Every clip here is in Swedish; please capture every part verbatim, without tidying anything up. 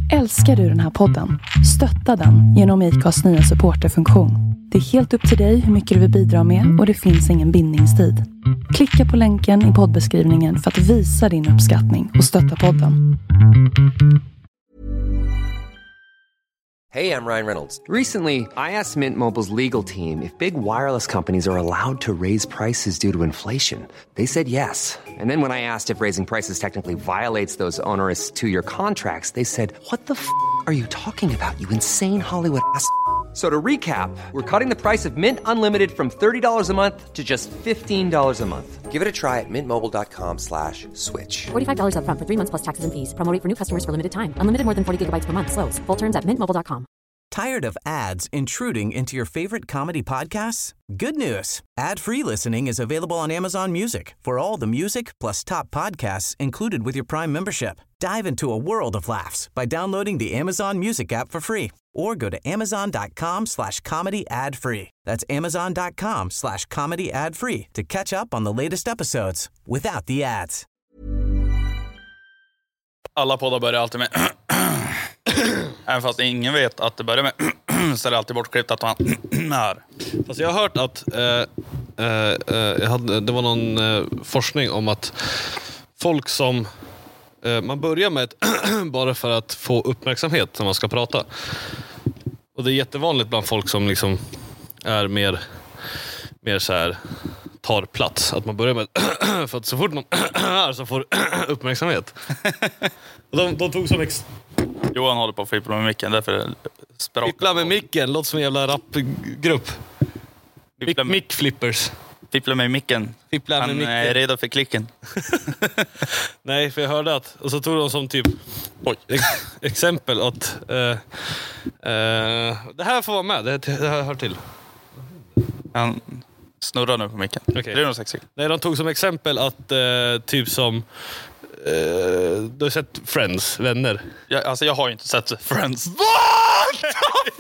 Älskar du den här podden? Stötta den genom I C A:s nya supporterfunktion. Det är helt upp till dig hur mycket du vill bidra med och det finns ingen bindningstid. Klicka på länken i poddbeskrivningen för att visa din uppskattning och stötta podden. Hey, I'm Ryan Reynolds. Recently, I asked Mint Mobile's legal team if big wireless companies are allowed to raise prices due to inflation. They said yes. And then when I asked if raising prices technically violates those onerous two-year contracts, they said, what the f*** are you talking about, you insane Hollywood ass f- So to recap, we're cutting the price of Mint Unlimited from thirty dollars a month to just fifteen dollars a month. Give it a try at mintmobile.com slash switch. forty-five dollars up front for three months plus taxes and fees. Promo rate for new customers for limited time. Unlimited more than forty gigabytes per month. Slows full terms at mint mobile dot com. Tired of ads intruding into your favorite comedy podcasts? Good news. Ad-free listening is available on Amazon Music for all the music plus top podcasts included with your Prime membership. Dive into a world of laughs by downloading the Amazon Music app for free or go to amazon.com slash comedy ad free. That's amazon.com slash comedy ad free to catch up on the latest episodes without the ads. Alla poddar börjar alltid med även fast ingen vet att det börjar med så är det alltid bortklippt att man är. Fast jag har hört att eh, eh, jag hade, det var någon eh, forskning om att folk som eh, man börjar med ett bara för att få uppmärksamhet när man ska prata. Och det är jättevanligt bland folk som liksom är mer mer så här tar plats, att man börjar med för att så fort någon är så får uppmärksamhet. Och de, de tog som ex- Johan håller på att fippla med micken, därför språk. Fippla med micken, låter som en jävla rapgrupp. Fippla med, Mick flippers. fippla med micken. Fippla med Han micken. är redo för klicken. Nej, för jag hörde att, och så tog de som typ oj, ex- exempel att uh, uh, det här får vara med, det, det här hör till. Han snurrar nu på micken. Okay. Det är nog sexigt. Nej, de tog som exempel att uh, typ som uh, du har sett Friends, Vänner. Jag, alltså jag har ju inte sett Friends. What?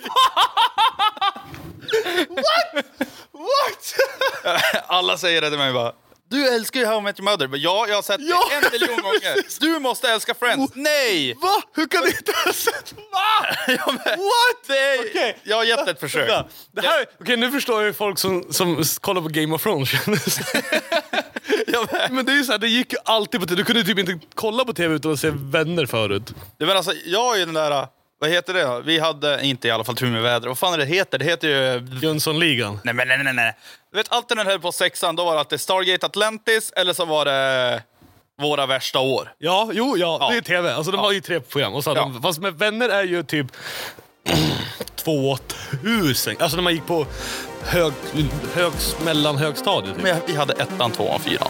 What? What? Alla säger det till mig bara, du älskar ju How I Met Your Mother. Men ja, jag har sett Ja, det en miljon gånger. Du måste älska Friends. Nej! Va? Hur kan du inte ha sett? Va? Ja, men, What? nej. Okay. Jag har gett ett försök. Ja, det här, okej, okay, nu förstår jag ju folk som, som kollar på Game of Thrones. Ja, men, men det är ju så här, det gick ju alltid på tv. Du kunde typ inte kolla på tv utan att se Vänner förut. Det men alltså, jag är ju den där, vad heter det då? Vi hade inte i alla fall tur med väder. Vad fan är det heter? Det heter ju Jönssonligan. Nej men nej nej nej. Du vet alltid när den höll på sexan, då var det alltid Stargate Atlantis eller så var det Våra värsta år. Ja, jo, ja, Ja. det är tv. Alltså de Ja. har ju tre program. Och så hade Ja. de, fast med Vänner är ju typ tvåtusen. Alltså när man gick på hög, hög, mellan högstadiet. Typ. Men vi hade ettan, tvåan, fyran.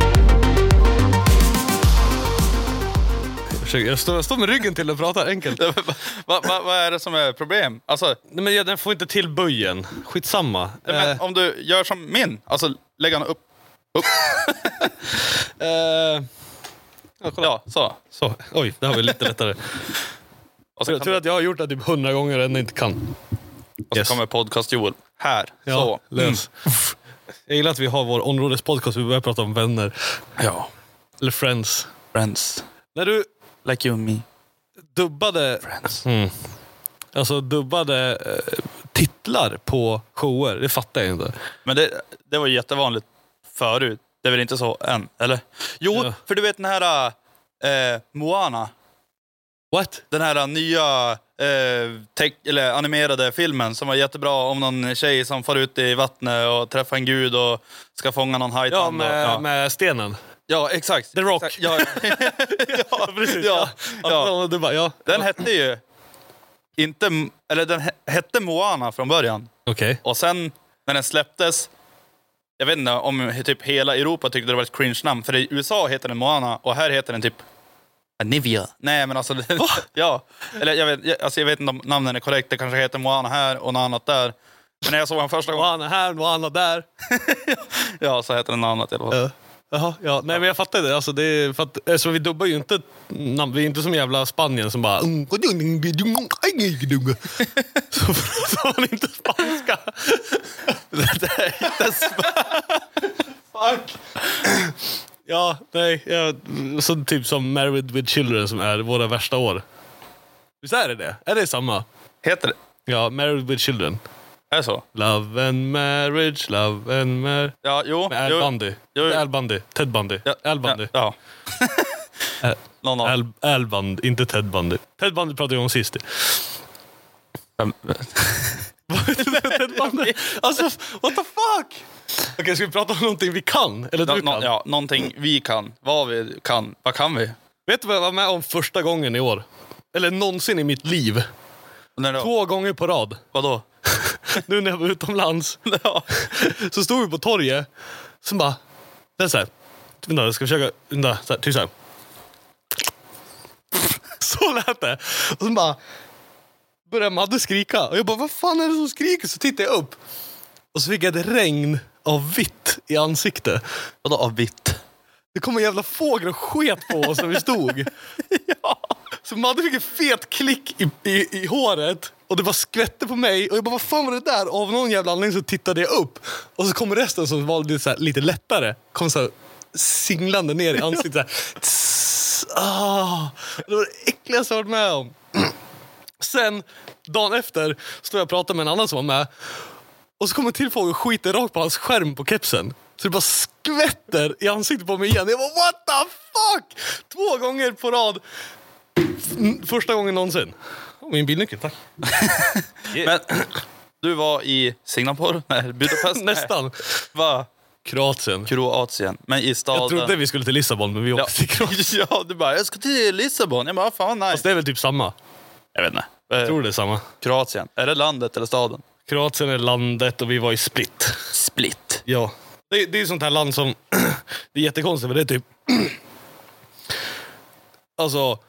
Jag står, jag står med ryggen till och pratar enkelt. Vad va, va, va är det som är problem? Alltså, Nej, men jag, den får inte till böjen. Skitsamma. nej, men Eh, om du gör som min, alltså lägga den upp. upp. eh, ja, kolla. Ja, så. Så, oj, det har vi lite lättare. Och så, Jag tror kan, att jag har gjort det typ hundra gånger och ändå inte kan. och så Yes. kommer podcast Joel. Här, Ja, så. lös. Uff. Jag gillar att vi har vår områdespodcast och vi börjar prata om vänner. Ja. Eller friends. Friends. När du Like you and me. dubbade... Friends. Mm, alltså dubbade eh, titlar på shower, det fattar jag inte. Men det, det var ju jättevanligt förut. Det är väl inte så än, eller? Jo, Ja. för du vet den här eh, Moana. What? Den här nya eh, tech, eller animerade filmen som var jättebra om någon tjej som far ut i vattnet och träffar en gud och ska fånga någon Ja, hajtand. med, ja. med stenen. ja, exakt. The Rock. Exakt. Ja, ja, Precis. ja, ja. Ja. Du bara, ja. Den hette ju inte, eller den he- hette Moana från början. Okej. Och sen när den släpptes, jag vet inte om typ hela Europa tyckte det var ett cringe-namn. För i U S A heter den Moana och här heter den typ Nivea. Nej men alltså, ja. Eller jag vet, jag, alltså, jag vet inte om namnen är korrekt. Det kanske heter Moana här och något annat där. Men när jag såg den första gången, Moana här, Moana där. ja, så heter den något annat i alla fall. Ja. Jaha, ja. Nej, men jag fattar det. Alltså, det är för att, alltså, vi dubbar ju inte namn. Vi är inte som jävla Spanien som bara... Så, så man inte spanska. Det är inte Fuck. Ja, nej. Ja, så typ som Married with Children som är våra värsta år. Visst är det det? Är det samma? Heter det? Ja, Married with Children. Är det så? Love and marriage, love and marriage. Ja, jo. Med Al jo. Bundy. Jo. Al Bundy. Ted Bundy. Ja, Al Bundy. Ja. ja. Någon av. Al, Al Bundy, inte Ted Bundy. Ted Bundy pratade jag om sist. Vem- Ted Bundy. Alltså, what the fuck? Okej, okay, ska vi prata om någonting vi kan? Eller Nå- du nå- kan? ja, någonting vi kan. Vad vi kan. Vad kan vi? Vet du vad jag var med om första gången i år? Eller någonsin i mitt liv. När då? Två gånger på rad. Vadå? Nu när jag var utomlands. Ja. Så stod vi på torget. Så bara... Det är så här. Vänta, jag ska försöka... Vänta, så här, typ så här. Så lät det. Och så bara... Började Madde skrika. Och jag bara, vad fan är det som skriker? Så tittade jag upp. Och så fick jag ett regn av vitt i ansiktet. Vadå av vitt? Det kom en jävla fågel och sket på oss när vi stod. Ja. Så Madde fick en fet klick i, i, i håret. Och det var skvätte på mig. Och jag bara, vad fan var det där? Av någon jävla anledning så tittade jag upp. Och så kom resten som var lite, så här, lite lättare. Kom så här, singlande ner i ansiktet. Så här. Tss, ah, det var det äckligaste jag varit med om. Sen, dagen efter, stod jag och pratade med en annan som var med. Och så kommer till fågel och skiter rakt på hans skärm på kepsen. Så det bara skvätter i ansiktet på mig igen. Jag bara, what the fuck? Två gånger på rad. F- första gången någonsin. Oh, min bilnyckel, tack. Men du var i Singapore? Nej, Budapest? Nästan. Va? Kroatien. Kroatien. Men i staden... Jag trodde vi skulle till Lissabon, men vi åkte ja. till Kroatien. Ja, du bara, jag ska till Lissabon. Jag bara, fan nice. Fast det är väl typ samma. Jag vet inte. Jag tror det är samma. Kroatien. Är det landet eller staden? Kroatien är landet och vi var i Split. Split. Ja. Det, det är ett sånt här land som... Det är jättekonstigt, för det är typ... Alltså...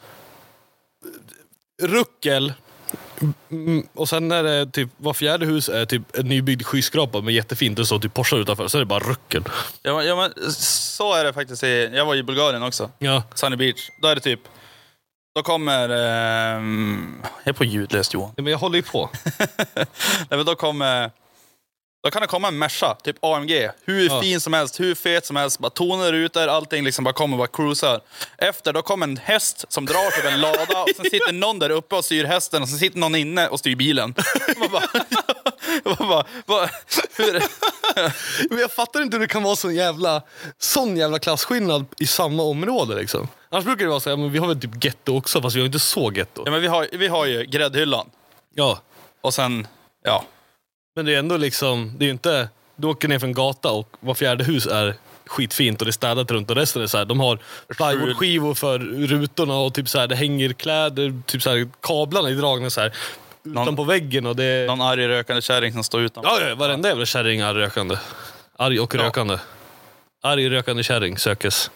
Ruckel. Mm, och sen är det typ... Var fjärde hus är typ en nybyggd skyskrapa med jättefint. Det står typ Porsche utanför. Så är det bara ruckel. Ja, men, ja, men så är det faktiskt. I, jag var i Bulgarien också. Ja. Sunny Beach. Då är det typ... Då kommer... Eh, jag är på ljudlöst, Johan. Ja, men jag håller ju på. Nej, men då kommer... Då kan det komma en Merca, typ A M G. Hur Ja. fin som helst, hur fet som helst. Bara toner ut där, allting liksom bara kommer och bara cruisar. Efter, då kommer en häst som drar till en lada. Och sen sitter någon där uppe och styr hästen. Och sen sitter någon inne och styr bilen. Man bara... Man bara, bara hur... Men jag fattar inte hur det kan vara sån jävla... Sån jävla klasskillnad i samma område liksom. Annars brukar det vara så här, men vi har väl typ getto också. Fast vi har inte så getto. Ja, men vi har, vi har ju gräddhyllan. Ja. Och sen, ja... Men det är ändå liksom, det är ju inte, du åker ner för en gata och var fjärde hus är skitfint och det är städat runt och resten är så här, de har plywoodskivor för rutorna och typ så här, det hänger kläder, typ så här, kablarna är dragna så här utan Någon- på väggen och det... Någon arg rökande kärring som står utan. Ja, ja, varenda jävla kärring är rökande. Arg och Ja. rökande. Arg rökande kärring sökes.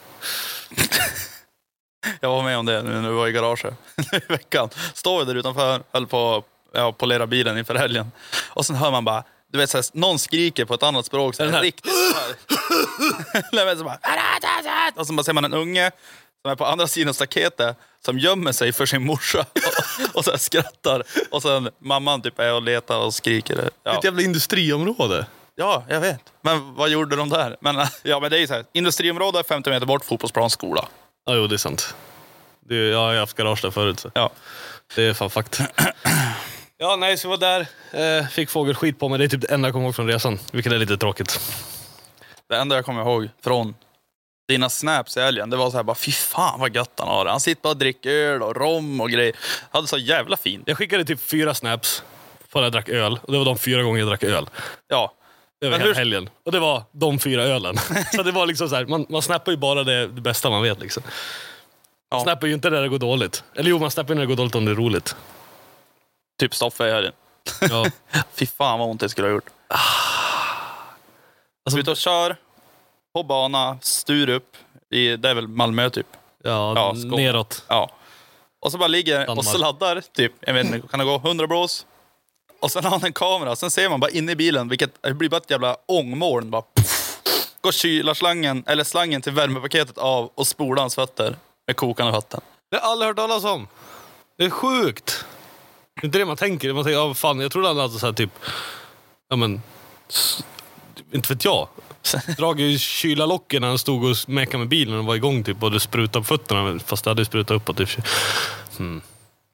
Jag var med om det nu när vi var i garaget i veckan. Står vi där utanför, höll på ja, polera bilen inför helgen. Och sen hör man bara, du vet såhär, någon skriker på ett annat språk. Så Den här. riktigt såhär. Nej, men så bara, och så bara ser man en unge som är på andra sidan staketet som gömmer sig för sin morsa. Och, och så här skrattar. Och sen mamman typ är och letar och skriker. Ja. Ett jävla industriområde. Ja, jag vet. Men vad gjorde de där? Men, ja, men det är ju så här, industriområde, femtio meter bort, fotbollsplan, skola. Ja, jo, det är sant. Det är, jag har haft garage där förut. Så. Ja. Det är fan fakt. Ja, nej, så jag var där. Eh, fick fågelskit på mig. Det är typ det enda jag kommer ihåg från resan. Vilket är lite tråkigt. Det enda jag kommer ihåg från dina snaps i helgen, det var så här bara, fy fan vad gött han har det. Han sitter bara och dricker öl och rom och grejer. Hade så jävla fint. Jag skickade typ fyra snaps på när jag drack öl. Och det var de fyra gånger jag drack öl. Ja. Över Men hela hur- helgen. Och det var de fyra ölen. Så det var liksom så här, man, man snappar ju bara det, det bästa man vet liksom. Man Ja. snappar ju inte när det går dåligt. Eller jo, man snappar ju när det går dåligt om det är roligt. Typ Stoffe i helgen. Ja. Fy fan vad ont det skulle ha gjort. Alltså, Ut och kör på bana, Sturup. I, det är väl Malmö typ. ja, Ja, Skåne. neråt. Ja. Och så bara ligger och Danmark. sladdar typ, jag vet inte, kan det gå hundra blås? Och sen har han en kamera, sen ser man bara inne i bilen, vilket det blir bara ett jävla ångmoln. Bara puff, går kylarslangen, eller slangen till värmepaketet av och spolar hans fötter med kokande vatten. Det har jag aldrig hört talas om. Det är sjukt. Det är inte det man tänker. Man tänker, ja, fan, jag trodde han hade så här typ, ja men, s- inte vet jag. Dragit i kylarlocken när han stod och mekade med bilen och var igång typ och det sprutade på fötterna, fast det hade sprutat uppåt typ. Hmm.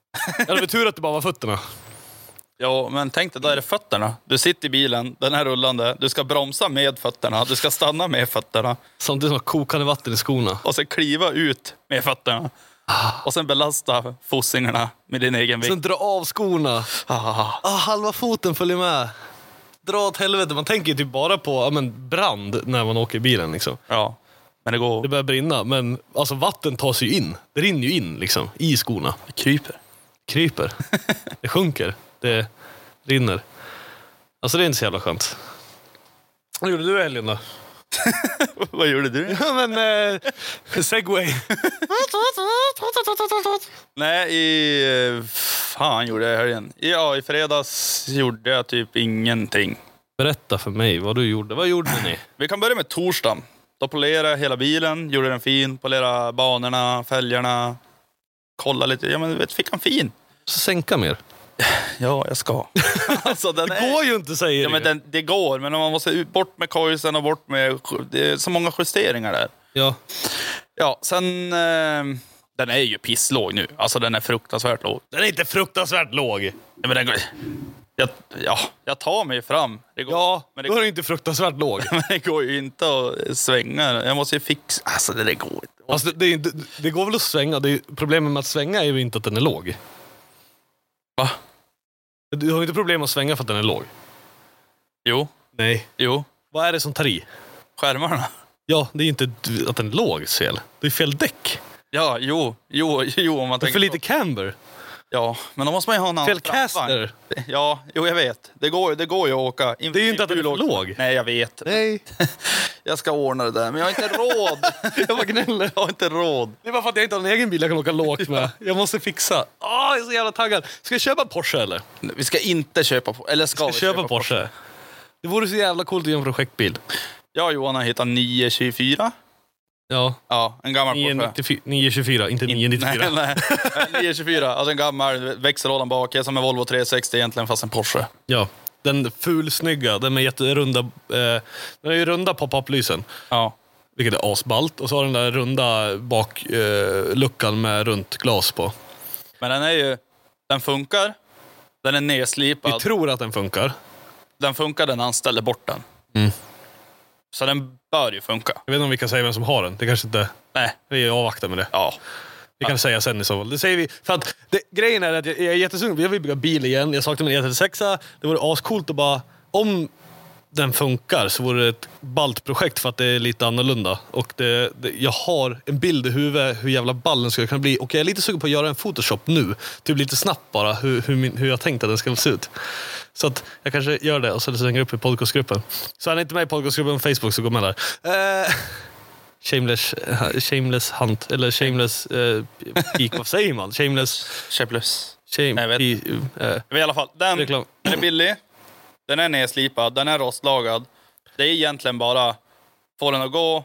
Jag hade tur att det bara var fötterna. Ja, men tänk dig, där är det fötterna. Du sitter i bilen, den är rullande. Du ska bromsa med fötterna. Du ska stanna med fötterna. Samtidigt som kokande vatten i skorna. Och sen kliva ut med fötterna. Och sen belasta fossingarna med din egen vikt. Sen dra av skorna. Ah. Ah, halva foten följer med. Dra åt helvete. Man tänker ju typ bara på ja, men brand när man åker i bilen. Liksom. Ja, men det går... Det börjar brinna. Men alltså, vatten tar sig in. Det rinner ju in liksom, i skorna. Det kryper. Kryper. Det sjunker. Det rinner. Alltså det är inte så jävla skönt. Vad gjorde du i helgen då? Vad gjorde du? Ja men, eh, segway. Nej, i... Fan gjorde jag i helgen. Ja, i fredags gjorde jag typ ingenting. Berätta för mig vad du gjorde. Vad gjorde ni? Vi kan börja med torsdagen. Då polerade jag hela bilen, gjorde den fin, polerade banorna, fälgarna. Kolla lite, ja men du vet, fick han fin. Så sänka mer. Ja, jag ska. Alltså, den det är... går ju inte, säger ja, men den, det går, men man måste ut, bort med coilsen och bort med... Det är så många justeringar där. Ja. Ja, sen... Eh, den är ju pisslåg nu. Alltså den är fruktansvärt låg. Den är inte fruktansvärt låg. Ja, men den går... Jag, ja, jag tar mig fram. Det går, Ja, men det, då är den inte fruktansvärt låg. men det går ju inte att svänga. Jag måste ju fixa... Alltså det, det går inte. Alltså, det, det, det går väl att svänga. Det är, problemet med att svänga är ju inte att den är låg. Va? Du har ju inte problem att svänga för att den är låg. Jo. Nej. Jo. Vad är det som tar i? Skärmarna. Ja, det är ju inte att den är låg fel. Det är fel däck. Ja, jo. Jo, jo om man Det är tänker för lite så. camber. Ja, men då måste man ju ha en annan Fel straffvagn. caster. Ja, jo jag vet. Det går, det går ju att åka. In, Det är ju inte att den är för låg. Nej, jag vet. Nej. Jag ska ordna det där, men jag har inte råd. Jag var gnäller. Jag har inte råd. Det är bara för att jag inte har en egen bil jag kan åka lågt med. Jag måste fixa. Åh, jag är så jävla taggad. Ska jag köpa Porsche eller? Vi ska inte köpa på, eller ska, Ska vi jag köpa Porsche? Det vore så jävla coolt att göra en projektbil. Jag och Johan har hittat nio tjugofyra. Ja. Ja, en gammal Porsche. nio tjugofyra, inte nio nittiofyra. Nej, nej. nio tjugofyra, alltså en gammal växellådan bak. Som en Volvo tre sextio egentligen, fast en Porsche. Ja, den fulsnygga, den med jätterunda, eh, den är ju runda pop-up-lysen. Ja. Vilket är asballt. Och så har den där runda bak eh, luckan med runt glas på. Men den är ju, den funkar. Den är nedslipad. Vi tror att den funkar. Den funkar när han ställer bort den. Mm. Så den bör ju funka. Jag vet inte om vi kan säga vem som har den. Det kanske inte... Nej. Vi avvaktar med det. Ja. Vi kan säga sen i så fall. Det säger vi. För att det, grejen är att jag, jag är jättesugen. Jag vill bygga bil igen. Jag saknar min E trettiosex. Det vore ascoolt att bara... Om den funkar så vore det ett ballt projekt för att det är lite annorlunda. Och det, det, jag har en bild i huvudet hur jävla ballen ska kunna bli. Och jag är lite sugen på att göra en Photoshop nu. Typ lite snabbt bara hur, hur, min, hur jag tänkte att den ska se ut. Så att jag kanske gör det och så slänger upp i podcastgruppen. Så är ni inte med i podcastgruppen på Facebook så gå med där. Eh, shameless, shameless hunt. Eller shameless eh, peak, vad säger man? Shameless... Shapeless. Shame, Nej, jag vet. i, eh, Men i alla fall, den, Reklam. den är billig. Den är nedslipad, den är rostlagad. Det är egentligen bara få den att gå,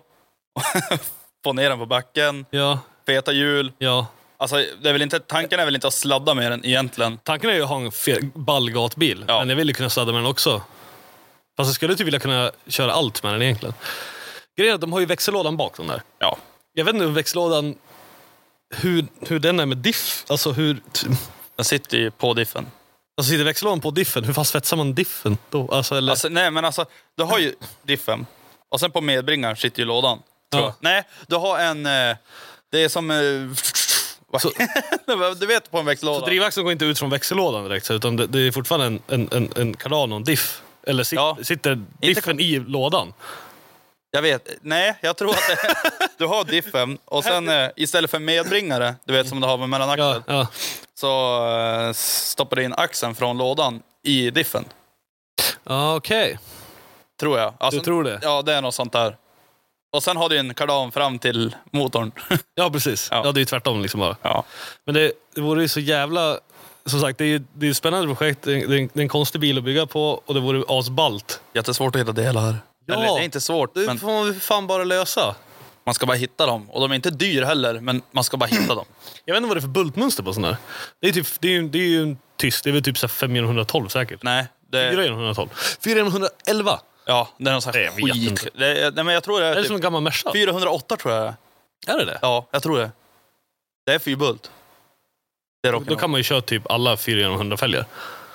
få ner den på backen, ja, feta hjul. ja. Alltså, det är väl inte, tanken är väl inte att sladda med den egentligen. Tanken är ju att ha en fe- ballgatbil. Ja. Men jag vill ju kunna sladda med den också. Fast jag skulle typ vilja kunna köra allt med den egentligen. Grejen är att de har ju växellådan bak den där. Ja. Jag vet inte hur växellådan... Hur, hur den är med diff. Alltså hur... Den sitter ju på diffen. Alltså sitter växellådan på diffen? Hur fan svetsar man diffen då? Alltså, eller... Alltså, nej, men alltså, du har ju diffen. Och sen på medbringaren sitter ju lådan. Tror Ja. jag. Nej, du har en... eh, Det är som... eh, Så- Du vet på en växellåda. Så drivvaxeln går inte ut från växellådan direkt, så, utan det, det är fortfarande en, en, en, en kardan och en diff. Eller sit, Ja. sitter diffen i lådan? Jag vet. Nej, jag tror att det, du har diffen. Och sen eh, istället för medbringare, du vet som du har med mellanaxeln, Ja, ja. så eh, stoppar du in axeln från lådan i diffen. Ja, okej. Tror jag. Alltså, Du tror det? Ja, det är något sånt där. Och sen har du en kardan fram till motorn. Ja, precis. Ja. Ja. det är ju tvärtom liksom bara. Ja. Men det, det vore ju så jävla... Som sagt, det är ju det är ett spännande projekt. Det är, det är en konstig bil att bygga på och det vore asballt. Jättesvårt att hitta delar. Ja. Eller, det är inte svårt, Det men får man fan bara lösa. man ska bara hitta dem. Och de är inte dyr heller, men man ska bara hitta dem. Jag vet inte vad det är för bultmönster på sån här. Det är, typ, det är, ju, det är ju en tyst. Det är väl typ så här fem genom etthundratolv säkert. Nej, det, fyra genom etthundratolv. fyra genom etthundraelva. ja, det är någon sån här Det vet jag skit. inte. Det är, nej, men jag tror det är, Är det typ som en gammal Merca? fyrahundraåtta tror jag. Är det det? Ja, jag tror det. Det är fyrbult. Det är Då rock'n'roll. kan man ju köra typ alla fyra genom hundra fälgar.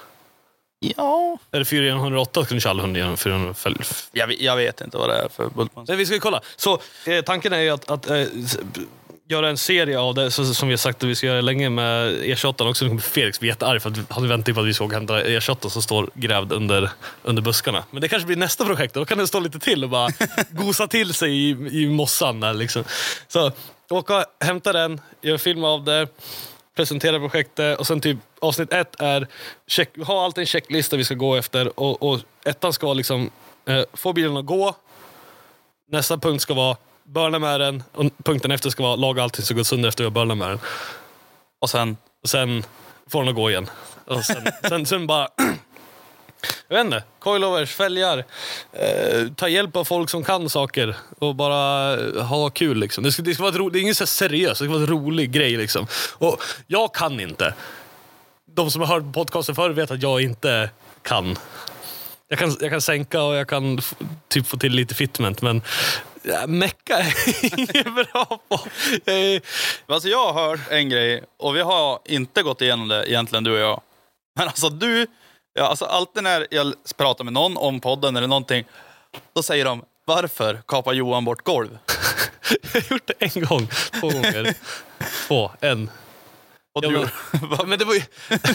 Ja. Eller fyra genom hundraåtta kan du köra alla hundra genom fyra genom fälgar. Jag, jag vet inte vad det är för Bultmans. Nej, vi ska ju kolla. Så eh, tanken är ju att, att eh, göra en serie av det, så, som vi har sagt att vi ska göra länge med E tjugoåtta också. Nu kommer Felix bli jättearg för att han väntar på att vi ska hämta E tjugoåtta som står grävd under, under buskarna. Men det kanske blir nästa projekt. Då kan den stå lite till och bara gosa till sig i, i mossan där liksom. Så åka, hämta den, göra film av det, presentera projektet och sen typ avsnitt ett är check, ha alltid en checklista vi ska gå efter och, och ettan ska vara liksom eh, få bilen att gå. Nästa punkt ska vara börna med den och punkten efter ska vara laga allting så går sönder efter vi har börnat med den. Och sen Och sen får den att gå igen. Och sen, sen, sen bara jag vet inte, coilovers, fälgar, eh, ta hjälp av folk som kan saker och bara ha kul liksom. Det ska, det ska vara ett ro, det är inget så seriöst, det ska vara en rolig grej liksom. Och jag kan inte. De som har hört podcasten förr vet att jag inte kan. Jag kan, jag kan sänka och jag kan f- typ få till lite fitment, men ja, mecka är inget bra på. Jag är... Alltså jag har hört en grej och vi har inte gått igenom det egentligen, du och jag. Men alltså du, ja, alltså alltid när jag pratar med någon om podden eller någonting, då säger de, varför kapar Johan bort golv? Jag har gjort det en gång, två gånger. Två, en. Och Ja, du, men, men det var ju...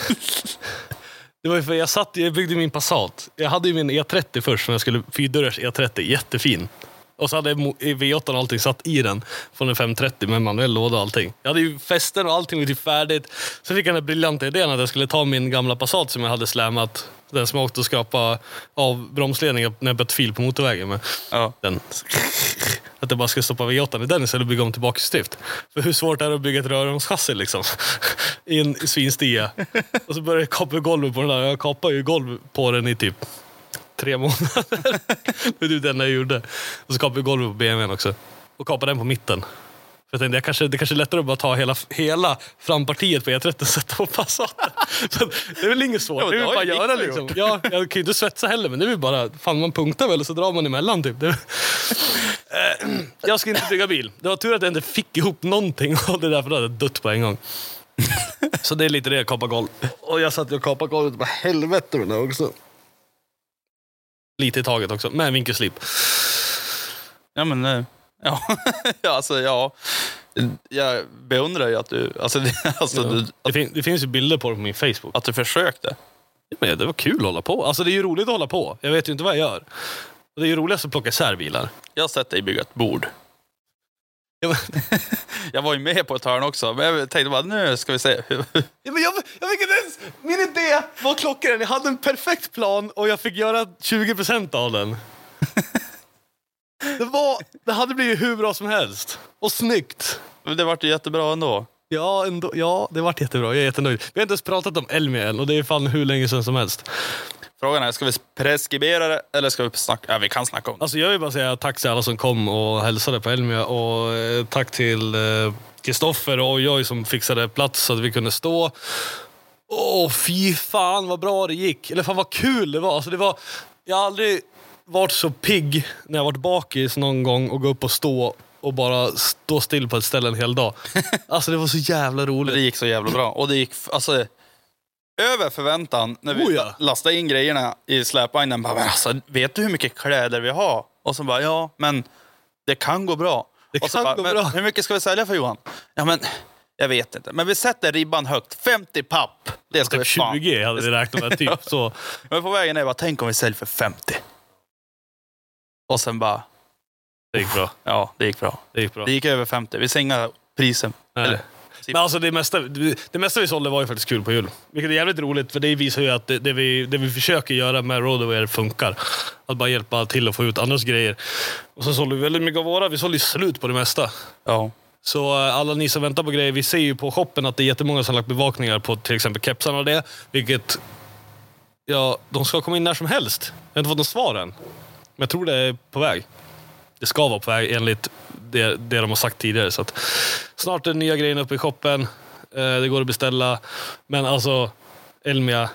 Det var ju för jag satt, jag byggde min Passat. Jag hade ju min E trettio först, som jag skulle fyrdörrars E trettio, jättefin. Och så hade jag V åtta och allting satt i den från en femhundratrettio med manuell låda och allting. Jag hade ju fästen och allting var typ färdigt. Så fick jag den briljanta idén att jag skulle ta min gamla Passat som jag hade slämat, den som jag åkte och skrapa av bromsledningen när jag bytte fil på motorvägen med. ja. Den. Att jag bara ska stoppa V åtta i den istället och bygga om till bakstift. För hur svårt är det att bygga ett röromschassi liksom? I en svinstia. Och så började jag kapa golvet på den där. Jag kapade ju golv på den i typ tre månader. Det är den jag gjorde. Och så kapade jag golvet på B M W:n också. Och kapade den på mitten. För jag tänkte, jag kanske, det kanske är lättare att bara ta hela, hela frampartiet på E trettio och sätta på Passaten. Så det är väl inget svårt. Ja, det är det väl har bara ju göra Victor liksom. gjort. Ja, jag kan ju inte svetsa heller, men det är väl bara, fan man punktar väl och så drar man emellan typ. Det, Eh, jag ska inte bygga bil. Det var tur att jag inte fick ihop någonting och det är därför då hade jag dött på en gång. Så det är lite det jag kapar golv. Och jag satt och kapade golvet på helvete med det också. Lite i taget också, med en vinkelslip. Ja, men eh, ja. ja, alltså ja. Jag beundrar ju att du, alltså, det, alltså Ja. du, Det, fin- det finns ju bilder på det på min Facebook. att du försökte. Men det var kul att hålla på. Alltså det är ju roligt att hålla på. Jag vet ju inte vad jag gör. Och det är ju roligast att plocka isär bilar. Jag har sett dig bygga ett bord. Ja, men, Jag var ju med på ett hörn också, men jag tänkte bara, nu ska vi se. ja, men jag, jag fick inte ens... Min idé var klockren. Jag hade en perfekt plan och jag fick göra tjugo procent av den. Det var... Det hade blivit hur bra som helst. Och snyggt. Men det vart ju jättebra ändå. Ja, ändå, ja, det vart jättebra. Jag är jättenöjd. Vi har inte ens pratat om Elmia än och det är fan hur länge sedan som helst. Frågan är, ska vi preskribera det eller ska vi snacka? Ja, vi kan snacka om det. Alltså jag vill bara säga tack till alla som kom och hälsade på Elmia och eh, tack till Kristoffer eh, och jag som fixade plats så att vi kunde stå. Åh, fy fan vad bra det gick. Eller fan vad kul det var. Alltså det var, jag har aldrig varit så pigg när jag varit bakis någon gång och gå upp och stå och bara stå still på ett ställe en hel dag. Alltså det var så jävla Men roligt. det gick så jävla bra. Och det gick, alltså, över förväntan när vi Oh ja. lastade in grejerna i släpvagnen. Bara, men alltså, vet du hur mycket kläder vi har? Och så bara, ja, men det kan gå bra. Det och så kan bara, gå men bra. hur mycket ska vi sälja för, Johan? Ja, men jag vet inte. Men vi sätter ribban högt. femtio papp. Det ska Typ vi fan. tjugo hade vi räknat med typ så. Men på vägen är bara, tänk om vi säljer för femtio. Och sen bara, Det gick bra. ja, det gick bra. Det gick bra. Det gick över femtio. Vi sänkte prisen. Nej. Eller, Men alltså det mesta, det mesta vi sålde var ju faktiskt kul på jul. Vilket är jävligt roligt för det visar ju att det, det, vi, det vi försöker göra med Roadaway funkar. Att bara hjälpa till att få ut andras grejer. Och så sålde vi väldigt mycket av våra. Vi sålde ju slut på det mesta. ja. Så äh, alla ni som väntar på grejer, vi ser ju på shoppen att det är jättemånga som har lagt bevakningar på till exempel kepsarna och det. Vilket, ja, de ska komma in när som helst. Jag har inte fått något svar än. Men jag tror det är på väg. Det ska vara på väg enligt det, det de har sagt tidigare. Så att snart är nya grejer uppe i shoppen. Eh, det går att beställa. Men alltså, Elmia...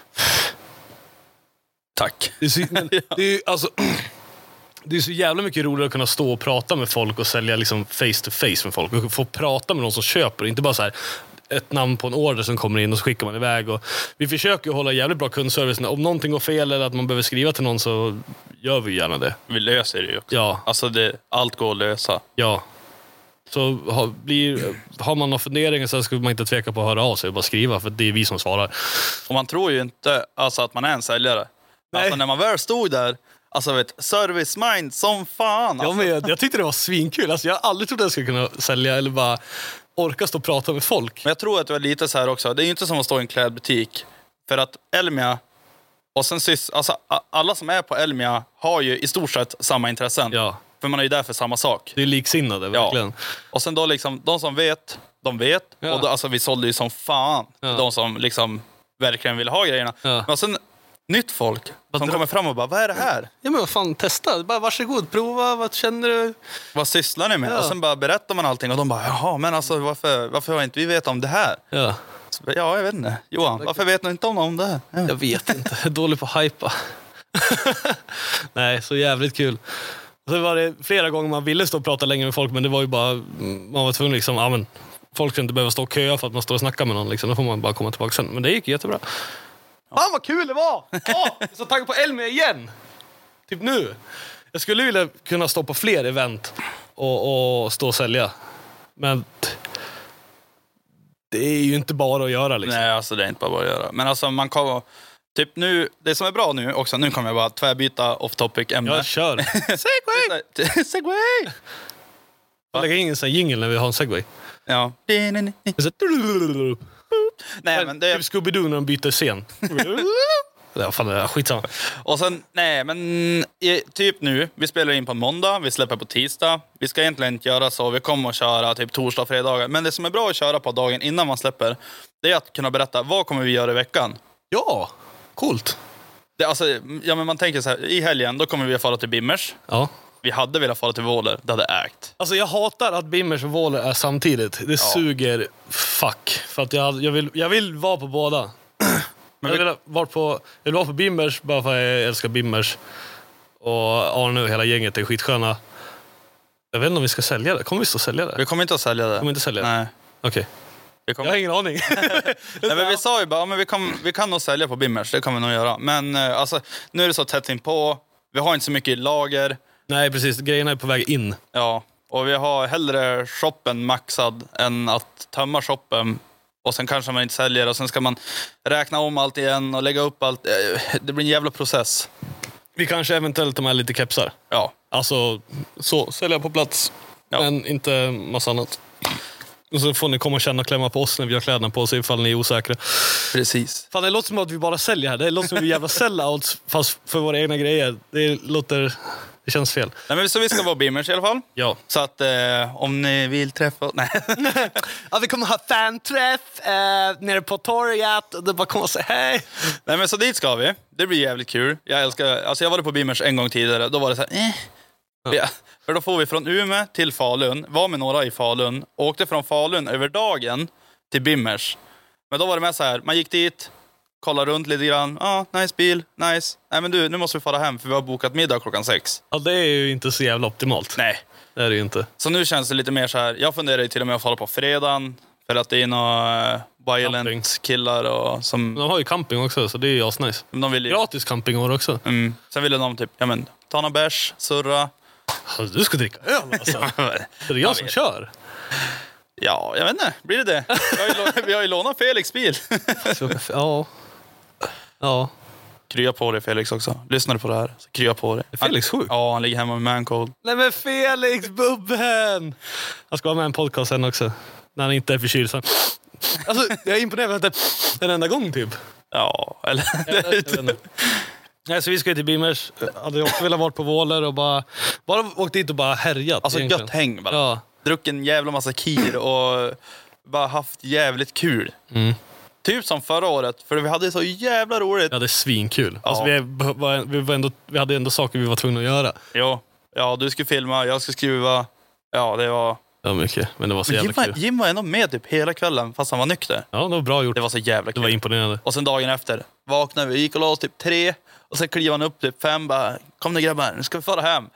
Tack. Det är, så, men, det är ju alltså... Det är så jävla mycket roligare att kunna stå och prata med folk och sälja liksom face to face med folk. Och få prata med de som köper. Inte bara så här... ett namn på en order som kommer in och så skickar man iväg. Och vi försöker hålla jävligt bra kundservice. Om någonting går fel eller att man behöver skriva till någon så gör vi gärna det. Vi löser det ju också. Ja. Alltså det, allt går att lösa. Ja. Så har, blir, har man några funderingar så ska man inte tveka på att höra av sig och bara skriva, för det är vi som svarar. Och man tror ju inte alltså, att man är en säljare. Nej. Alltså när man väl stod där, alltså vet, service mind som fan. Alltså. Ja, men jag tyckte det var svinkul. Alltså, jag har aldrig trott att jag skulle kunna sälja eller bara orka stå och prata med folk. Men jag tror att det var lite så här också. Det är ju inte som att stå i en klädbutik. För att Elmia, och sen sys, alltså, alla som är på Elmia har ju i stort sett samma intressen. Ja. För man är ju där för samma sak. Det är liksinnade, verkligen. Ja. Och sen då liksom, de som vet, de vet. Ja. Och då, alltså vi sålde ju som fan. Ja. De som liksom verkligen vill ha grejerna. Ja. Men sen nytt folk som dra- kommer fram och bara, vad är det här? Ja, men vad fan, testa. Bara varsågod, prova, vad känner du? Vad sysslar ni med? Ja. Och sen bara berättar man allting och de bara, jaha, men alltså varför, varför har inte vi vet om det här? Ja. Så, ja, jag vet inte. Johan, varför vet ni inte om, om det här? Ja. Jag vet inte, jag är dålig på att hypa. Nej, så jävligt kul. Och så var det flera gånger man ville stå och prata längre med folk, men det var ju bara, man var tvungen liksom, ja men, folk ska inte behöva stå och köa för att man står och snackar med någon liksom. Då får man bara komma tillbaka sen. Men det gick jättebra. Fan vad kul det var! Åh, jag är så taggad på Elmia igen! Typ nu. Jag skulle vilja kunna stå på fler event och, och stå och sälja. Men det är ju inte bara att göra liksom. Nej, alltså det är inte bara att göra. Men alltså man kan, typ nu, det som är bra nu också, nu kommer jag bara tvärbyta off topic ämne. Jag kör. Segway! Segway! Jag lägger in en sån jingle när vi har en segway. Ja. Så, Nej, men det typ Scooby-Doo när de byter scen. Ja, fan, det är skitsamma. Och sen, nej men i, typ nu, vi spelar in på måndag, vi släpper på tisdag. Vi ska egentligen inte göra så, vi kommer att köra typ torsdag och fredagar. Men det som är bra att köra på dagen innan man släpper, det är att kunna berätta, vad kommer vi göra i veckan? Ja, coolt. Det, alltså, ja men man tänker så här, i helgen, då kommer vi att fara till Bimmers. Ja. Vi hade velat fara till Våler, det hade ägt. Alltså jag hatar att Bimmers och Våler är samtidigt. Det suger fuck. För att jag, jag, vill, jag vill vara på båda. Men jag, vill vara på, jag vill vara på Bimmers bara för att jag älskar Bimmers. Och Arne och hela gänget är skitsköna. Jag vet inte om vi ska sälja det. Kommer vi stå och sälja det? Vi kommer inte att sälja det. Kommer inte sälja det? Nej. Okej. Okay. Vi kommer... Jag har ingen aning. Nej, men vi sa ju bara, ja, men vi kan, vi kan nog sälja på Bimmers, det kan vi nog göra. Men alltså, nu är det så tätt in på. Vi har inte så mycket i lager. Nej, precis. Grejerna är på väg in. Ja, och vi har hellre shoppen maxad än att tömma shoppen. Och sen kanske man inte säljer och sen ska man räkna om allt igen och lägga upp allt. Det blir en jävla process. Vi kanske eventuellt tar med lite kepsar. Ja. Alltså, så sälja på plats. Ja. Men inte massa annat. Och så får ni komma och känna och klämma på oss när vi har kläderna på oss ifall ni är osäkra. Precis. Fan, det låter som att vi bara säljer här. Det låter som att vi är jävla sellouts fast för våra egna grejer. Det låter... Det känns fel. Nej, men så vi ska vara Bimmers i alla fall. Ja. Så att eh, om ni vill träffa... Nej. Ja, vi kommer ha fanträff eh, nere på torget och det bara kommer att säga hej. Nej, men så dit ska vi. Det blir jävligt kul. Jag älskar... Alltså jag var på Bimmers en gång tidigare. Då var det så här... Eh. Ja. För då får vi från Umeå till Falun. Var med några i Falun. Åkte från Falun över dagen till Bimmers. Men då var det med så här... Man gick dit... Kolla runt lite grann. Ja, ah, nice bil, nice. Nej men du, nu måste vi fara hem för vi har bokat middag klockan sex. Ja, det är ju inte så jävla optimalt. Nej. Det är det ju inte. Så nu känns det lite mer så här. Jag funderar ju till och med att fara på fredagen. För att det är några uh, violent Camping. killar och som... De har ju camping också, så det är ju asnice. De vill ju... Gratis campingår också. Mm. Sen ville de typ, ja men, ta några bärs, surra. Alltså, du ska dricka öl alltså. Det är jag som kör. Ja, jag vet inte. Blir det det? Vi har ju, lå- vi har ju lånat Felix bil. Ja. Ja. Krya på dig Felix också. Lyssnar du på det här? Så krya på dig. Är Felix sjuk? Ja, han ligger hemma med mancold. Nej men Felix, bubben! Han ska vara med i en podcast sen också. När han inte är förkyld. Så. Alltså, jag är imponerad att det en enda gång typ. Ja, eller... Jag vet inte. Nej, så vi ska ju till Bimmers. Hade jag också velat vara på Våler och bara... Bara åkt dit och bara härjat. Alltså egentligen. gött häng bara. Ja. Druckit en jävla massa kir och bara haft jävligt kul. Mm. Typ som förra året, för vi hade så jävla roligt. Ja, det är svinkul. Ja. Alltså, vi, var, vi, var ändå, vi hade ändå saker vi var tvungna att göra. Jo. Ja, du skulle filma, jag skulle skruva. Ja, det var... Ja, mycket. Men det var så Men jävla Jim var, kul. Jim var ändå med typ hela kvällen, fast han var nykter. Ja, det var bra gjort. Det var så jävla Det kul. var imponerande. Och sen dagen efter vaknade vi, gick och la oss typ tre. Och sen kliv han upp typ fem, bara, kom nu grabbar, nu ska vi fara hem.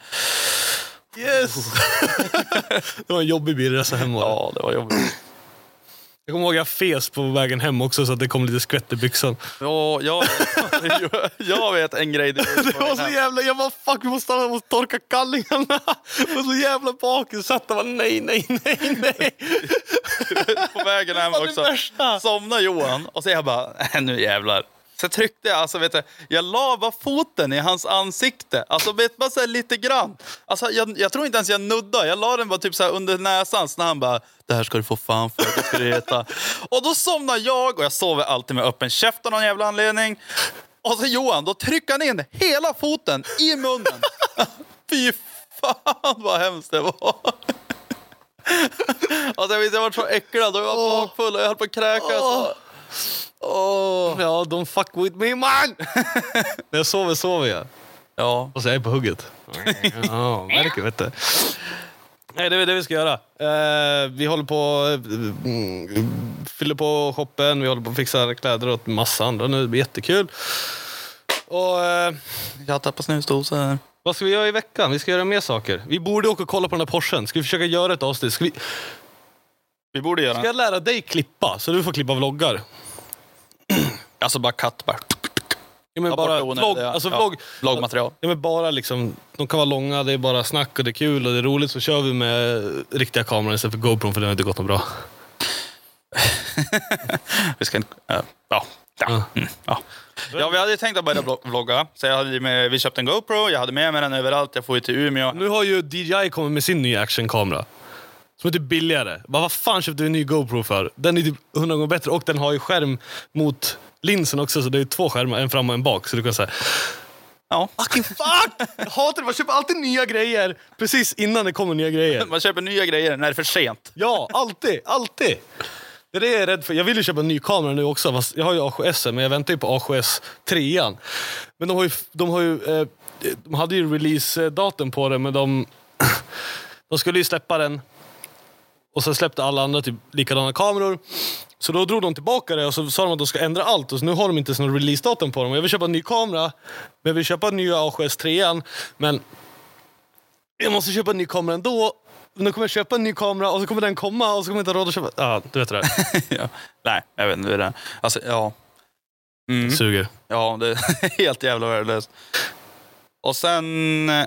Yes! Det var en jobbig bilresa hem. Ja, det var jobbigt. Jag kommer ihåg jag fes på vägen hem också så att det kom lite skvätt i byxan. Ja, jag, jag vet en grej. Det var så jävla... Jag bara, fuck, vi måste stanna, jag måste torka kallingarna. Jag var så jävla bakis. Satt och bara, nej, nej, nej, nej. På vägen hem också. Somnar Johan. Och så jag bara, äh, nu jävlar. Så tryckte jag, alltså vet du, jag la bara foten i hans ansikte. Alltså vet bara så här lite grann. Alltså jag, jag tror inte ens jag nuddade. Jag la den bara typ så här under näsan. Så när han bara, det här ska du få fan för, det ska du veta. Och då somnar jag, och jag sover alltid med öppen käft av någon jävla anledning. Och så Johan, då trycker han in hela foten i munnen. Fy fan vad hemskt det var. Alltså jag visste, jag var så äcklad och jag var bakfull och jag höll på att kräkas. Oh. Oh. Ja, don't fuck with me, man! När jag sover, sover jag. Ja. Och så är jag på hugget. Ja, märker, vet du. Nej, det är det vi ska göra. Uh, vi håller på uh, fyller på shoppen. Vi håller på att fixa kläder och massa andra nu. Det blir jättekul. Och uh, jag tappar snusdosen. Vad ska vi göra i veckan? Vi ska göra mer saker. Vi borde åka och kolla på den här Porschen. Ska vi försöka göra ett avsnitt? Ska vi... Vi borde göra. Ska jag lära dig klippa så du får klippa vloggar? Alltså bara katt bara. Ja, men bara vlogg, alltså ja, vlogg, vloggmaterial. Ja, men bara liksom, de kan vara långa, det är bara snack och det är kul och det är roligt, så kör vi med riktiga kameror istället för GoPro, för det har inte gått något bra. Vi ska inte... Uh, ja. Ja. Mm, ja. Ja, vi hade tänkt att börja vlogga. Så jag hade med, vi köpte en GoPro, jag hade med mig den överallt, jag får ju till Umeå. Nu har ju D J I kommit med sin nya actionkamera. Som är typ billigare. Bara, vad fan köpte du en ny GoPro för? Den är typ hundra gånger bättre och den har ju skärm mot linsen också, så det är två skärmar, en fram och en bak, så du kan säga. Ja. Fucking fuck! Jag hatar det, man köper alltid nya grejer precis innan det kommer nya grejer. Man köper nya grejer när det är för sent. Ja, alltid, alltid. Det är det jag är rädd för. Jag vill ju köpa en ny kamera nu också. Jag har ju A sju S, men jag väntar ju på A sju S tre. Men de har ju, de har ju eh, de hade ju release-datum på det, men de de skulle ju släppa den. Och så släppte alla andra typ likadana kameror. Så då drog de tillbaka det och så sa de att de ska ändra allt. Och så nu har de inte ens någon release-datum på dem. Jag vill köpa en ny kamera, men jag vill köpa en ny A sju S tre. Men jag måste köpa en ny kamera ändå. Nu kommer jag köpa en ny kamera och så kommer den komma och så kommer jag inte ha råd att köpa. Ja, du vet det där. Ja. Nej, jag vet inte hur det är. Alltså, ja. Mm. Det suger. Ja, det är helt jävla värdelöst. Och sen... Är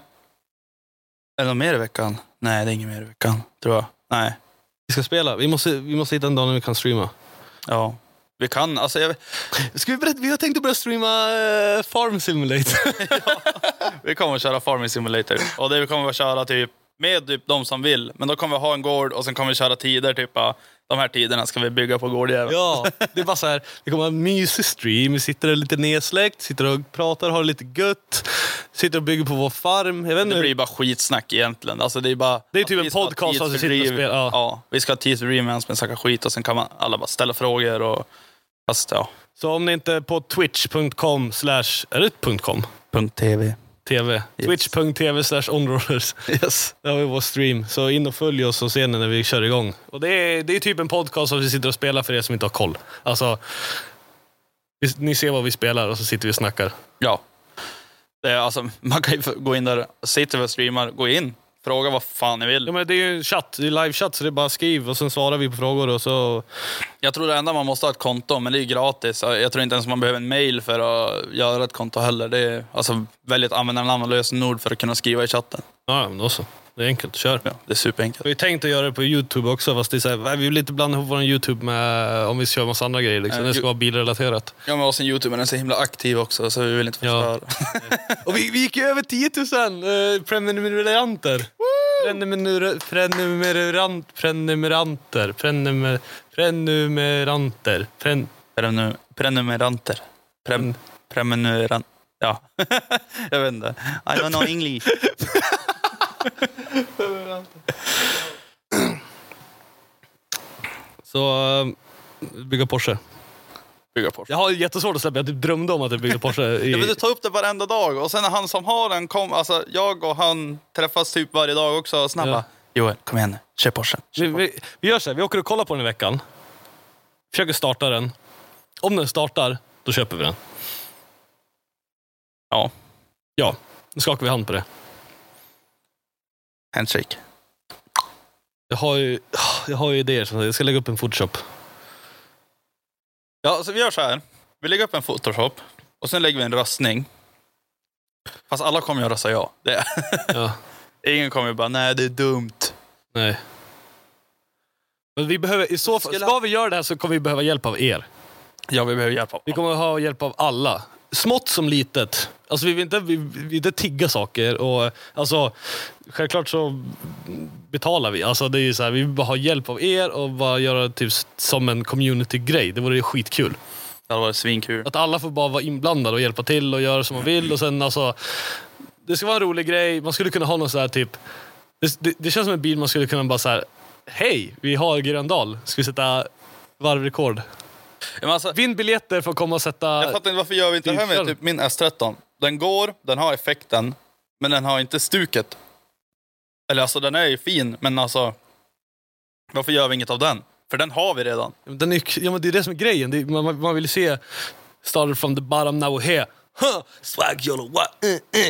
det något mer i veckan? Nej, det är inget mer i veckan, tror jag. Nej. Vi ska spela. Vi måste, vi måste hitta en dag när vi kan streama. Ja. Vi kan, alltså jag... Ska vi berätta? Vi har tänkt att börja streama uh, Farm Simulator. Ja, vi kommer att köra Farming Simulator. Och det kommer vi att köra typ med typ de som vill. Men då kommer vi ha en gård och sen kommer vi köra tider typ. De här tiderna ska vi bygga på gårdjäveln. Ja, det är bara så här. Det kommer en mysig stream. Vi sitter där lite nedsläckt, sitter och pratar, har det lite gött. Sitter och bygger på vår farm. Jag vet inte. Det blir bara skitsnack egentligen. Alltså det är bara... Det är typ en podcast som sitter och spelar. Ja. Ja, vi ska ha tid för remans med snacka skit och sen kan man alla bara ställa frågor och... Fast ja. Så om ni inte på twitch punkt com slash... Är det .com? .tv. T V. Yes. twitch punkt tv slash onrollers. Yes. Det har vi vår stream. Så in och följ oss och se när vi kör igång. Och det är, det är typ en podcast som vi sitter och spelar för er som inte har koll. Alltså, vi, ni ser vad vi spelar och så sitter vi och snackar. Ja. Det är, alltså, man kan ju gå in där, sitter vi och streamar, gå in. Fråga vad fan ni vill. Ja, men det är ju en chatt, det är live-chatt, så det är bara skriv och sen svarar vi på frågor och så... Jag tror det enda man måste ha ett konto, men det är gratis. Jag tror inte ens man behöver en mail för att göra ett konto heller. Det är alltså välja ett användarnamn och lösenord för att kunna skriva i chatten. Ja, men då så. Det är enkelt, kör. Ja, det är superenkelt. Vi har tänkt att göra det på YouTube också, fast det är så här, vi vill inte blanda ihop vår YouTube med om vi kör massa andra grejer liksom. Äh, det ska vara bilrelaterat. Ja, men oss en YouTube, men den är så himla aktiv också, så vi vill inte förstöra. Ja. Och vi, vi gick över tio tusen eh, prenumeranter. Prenumer, prenumerant, prenumeranter. Prenumer, prenumeranter. Pren, Prenu, prenumeranter. Prem, prenumerant. Ja, jag vet inte. I don't know English. Så uh, bygga Porsche. Bygga Porsche. Jag har jättesvårt att släppa. Jag typ drömde om att jag byggde Porsche. I... Jag vill ta upp det varenda dag. Och sen när han som har den kom, alltså jag och han träffas typ varje dag också. Snabba. Ja. Joel, kom igen nu. Kör Porsche. Kör vi, vi, vi gör så här. Vi åker och kollar på den i veckan. Försöker starta den. Om den startar, då köper vi den. Ja. Ja, nu skakar vi hand på det. Handshake. Jag har ju, jag har ju idéer. Så jag ska lägga upp en Photoshop. Ja, så vi gör så här. Vi lägger upp en Photoshop och sen lägger vi en röstning. Fast alla kommer ju att rösta ja. Det är. Ja. Ingen kommer ju bara, nej det är dumt. Nej. Men vi behöver, i så fall, ska vi göra det här så kommer vi behöva hjälp av er. Ja, vi behöver hjälp av. Vi kommer ha hjälp av alla. Smått som litet. Alltså vi vill inte, vi, vi vill inte tigga saker. Och, alltså, självklart så betalar vi. Alltså det är ju så här, vi vill bara ha hjälp av er och bara göra typ som en community-grej. Det vore ju skitkul. Det var svinkul. Att alla får bara vara inblandade och hjälpa till och göra som man vill. Och sen alltså, det ska vara en rolig grej. Man skulle kunna ha någon så här typ, det, det, det känns som en bil man skulle kunna bara så här, hej, vi har Gröndal. Ska vi sätta varvrekord? Men alltså, Vinn biljetter för att komma och sätta... Jag fattar inte varför gör vi inte det här med typ min S tretton. Den går, den har effekten, men den har inte stuket. Eller alltså den är ju fin, men alltså varför gör vi inget av den? För den har vi redan. Den är, ja, men det är det som är grejen. Det är, man, man vill se started from the bottom now here. Huh, swag yolo what? Uh, uh.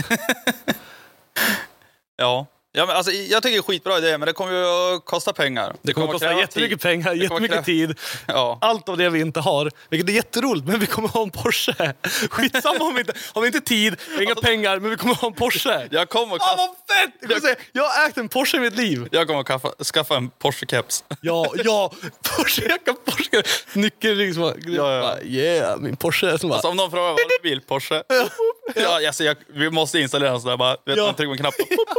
Ja. Ja, men alltså, jag tycker det är skitbra idé, men det kommer ju att kosta pengar. Det kommer att kosta jättemycket tid. pengar, jättemycket kräva... tid. Ja. Allt av det vi inte har. Vilket är jätteroligt, men vi kommer ha en Porsche. Skitsamma om vi inte har vi inte tid, inga alltså... pengar, men vi kommer ha en Porsche. Jag kommer att kaffa... ah, vad fett! Jag, jag... Säga, jag har ägt en Porsche i mitt liv. Jag kommer att kaffa... skaffa en Porsche-keps. Ja, ja. Porsche, jag kan Porsche. Nyckelring som... Ja, ja. Yeah, min Porsche. Som bara... Alltså om någon frågar vad är bil, Porsche? Ja, alltså, jag... vi måste installera en sån där bara. Vet ja. man trycker på en knapp.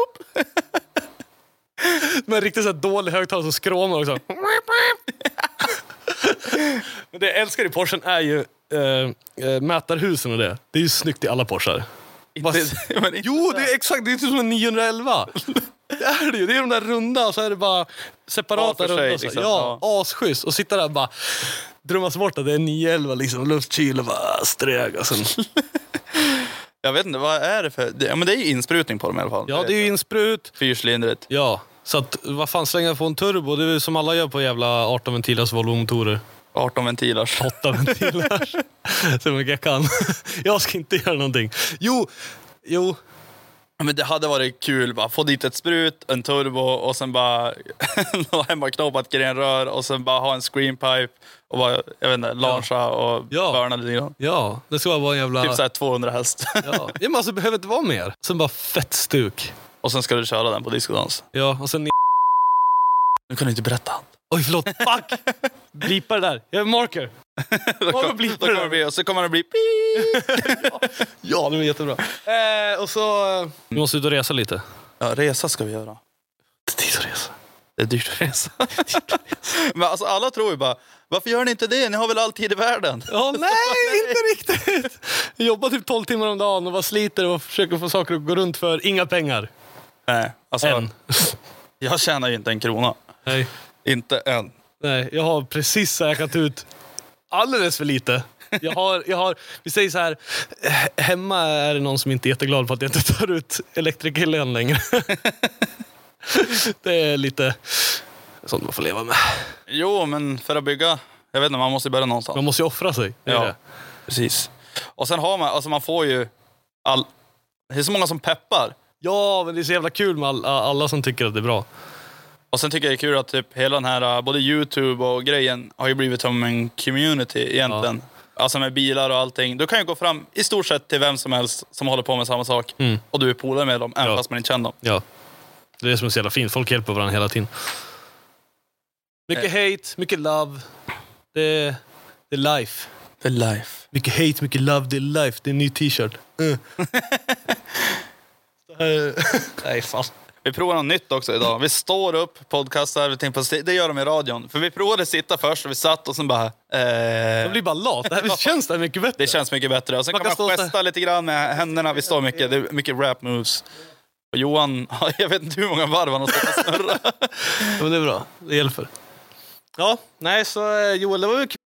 Med en riktigt så dålig högtalare som skråmar också. Men det jag älskar i Porschen är ju äh, mätarhusen och det. Det är ju snyggt i alla Porschar. Bara... Jo, det är exakt. Det är typ som en niohundraelva. Det är det ju. Det är de där runda och så är det bara separata runda. Sig, liksom. Ja, ja. Asschysst. Och sitta där och bara drömmas bort att det är niohundraelva liksom. Luftkyl och bara sträg och sen... Jag vet inte, vad är det för... Ja, men det är ju insprutning på dem i alla fall. Ja, det är ju insprut. Fyrcylindrigt. Ja, så att vad fan slänga på en turbo? Det är som alla gör på jävla arton ventilars Volvo-motorer. arton ventilars. åtta ventilars. Så mycket jag kan. Jag ska inte göra någonting. Jo, jo. Men det hade varit kul bara få dit ett sprut, en turbo och sen bara ha hemma knoppat grenrör och sen bara ha en screenpipe och bara, jag vet inte, launcha och ja. börna lite grann. Ja, det ska vara en jävla... Typ såhär tvåhundra häst. Ja, ja men alltså behöver inte vara mer. Sen bara fett stuk. Och sen ska du köra den på diskodans. Ja, och sen... Nu kan du inte berätta allt. Oj, förlåt. Fuck! Blipa det där. Jag är marker. då kom, då kommer det bli, och så kommer det bli... ja, ja, det är jättebra. Eh, och så... Vi måste ut och resa lite. Ja, resa ska vi göra. Det är dyrt att resa. Det är dyrt att resa. Men alltså alla tror ju bara, varför gör ni inte det? Ni har väl all tid i världen? Ja, nej, inte riktigt. Jag jobbar typ tolv timmar om dagen och bara sliter och försöker få saker att gå runt för inga pengar. Nej, alltså... Än. Jag tjänar ju inte en krona. Nej. Inte än. Nej, jag har precis säkrat ut alldeles för lite. Jag har, jag har, vi säger så här, hemma är det någon som inte är jätteglad på att jag inte tar ut elektrikerlön längre. Det är lite sånt man får leva med. Jo, men för att bygga, jag vet inte, man måste börja någonstans. Man måste ju offra sig. Det är ja, det. Precis. Och sen har man, alltså man får ju all, det är så många som peppar. Ja, men det är så jävla kul med all, alla som tycker att det är bra. Och sen tycker jag det är kul att typ hela den här, både YouTube och grejen har ju blivit som en community egentligen. Ja. Alltså med bilar och allting. Du kan ju gå fram i stort sett till vem som helst som håller på med samma sak. Mm. Och du är polare med dem, även ja. fast man inte känner dem. Ja, det är det som är så jävla fint. Folk hjälper varandra hela tiden. Mycket eh. hate, mycket love. Det, det är life. Det är life. Mycket hate, mycket love, det är life. Det är en ny t-shirt. Uh. Nej, fan. Vi provar något nytt också idag. Vi står upp, podcastar, vi tänker på, det gör de i radion. För vi provade sitta först och vi satt och sen bara... Eh... Det blir bara lat. Det här känns det mycket bättre. Det känns mycket bättre. Och sen man kan man gesta där lite grann med händerna. Vi står mycket, det är mycket rap moves. Och Johan, jag vet inte hur många varv han har stått och snurra. Ja, men det är bra. Det hjälper. Ja, nej så Joel, det var ju kul.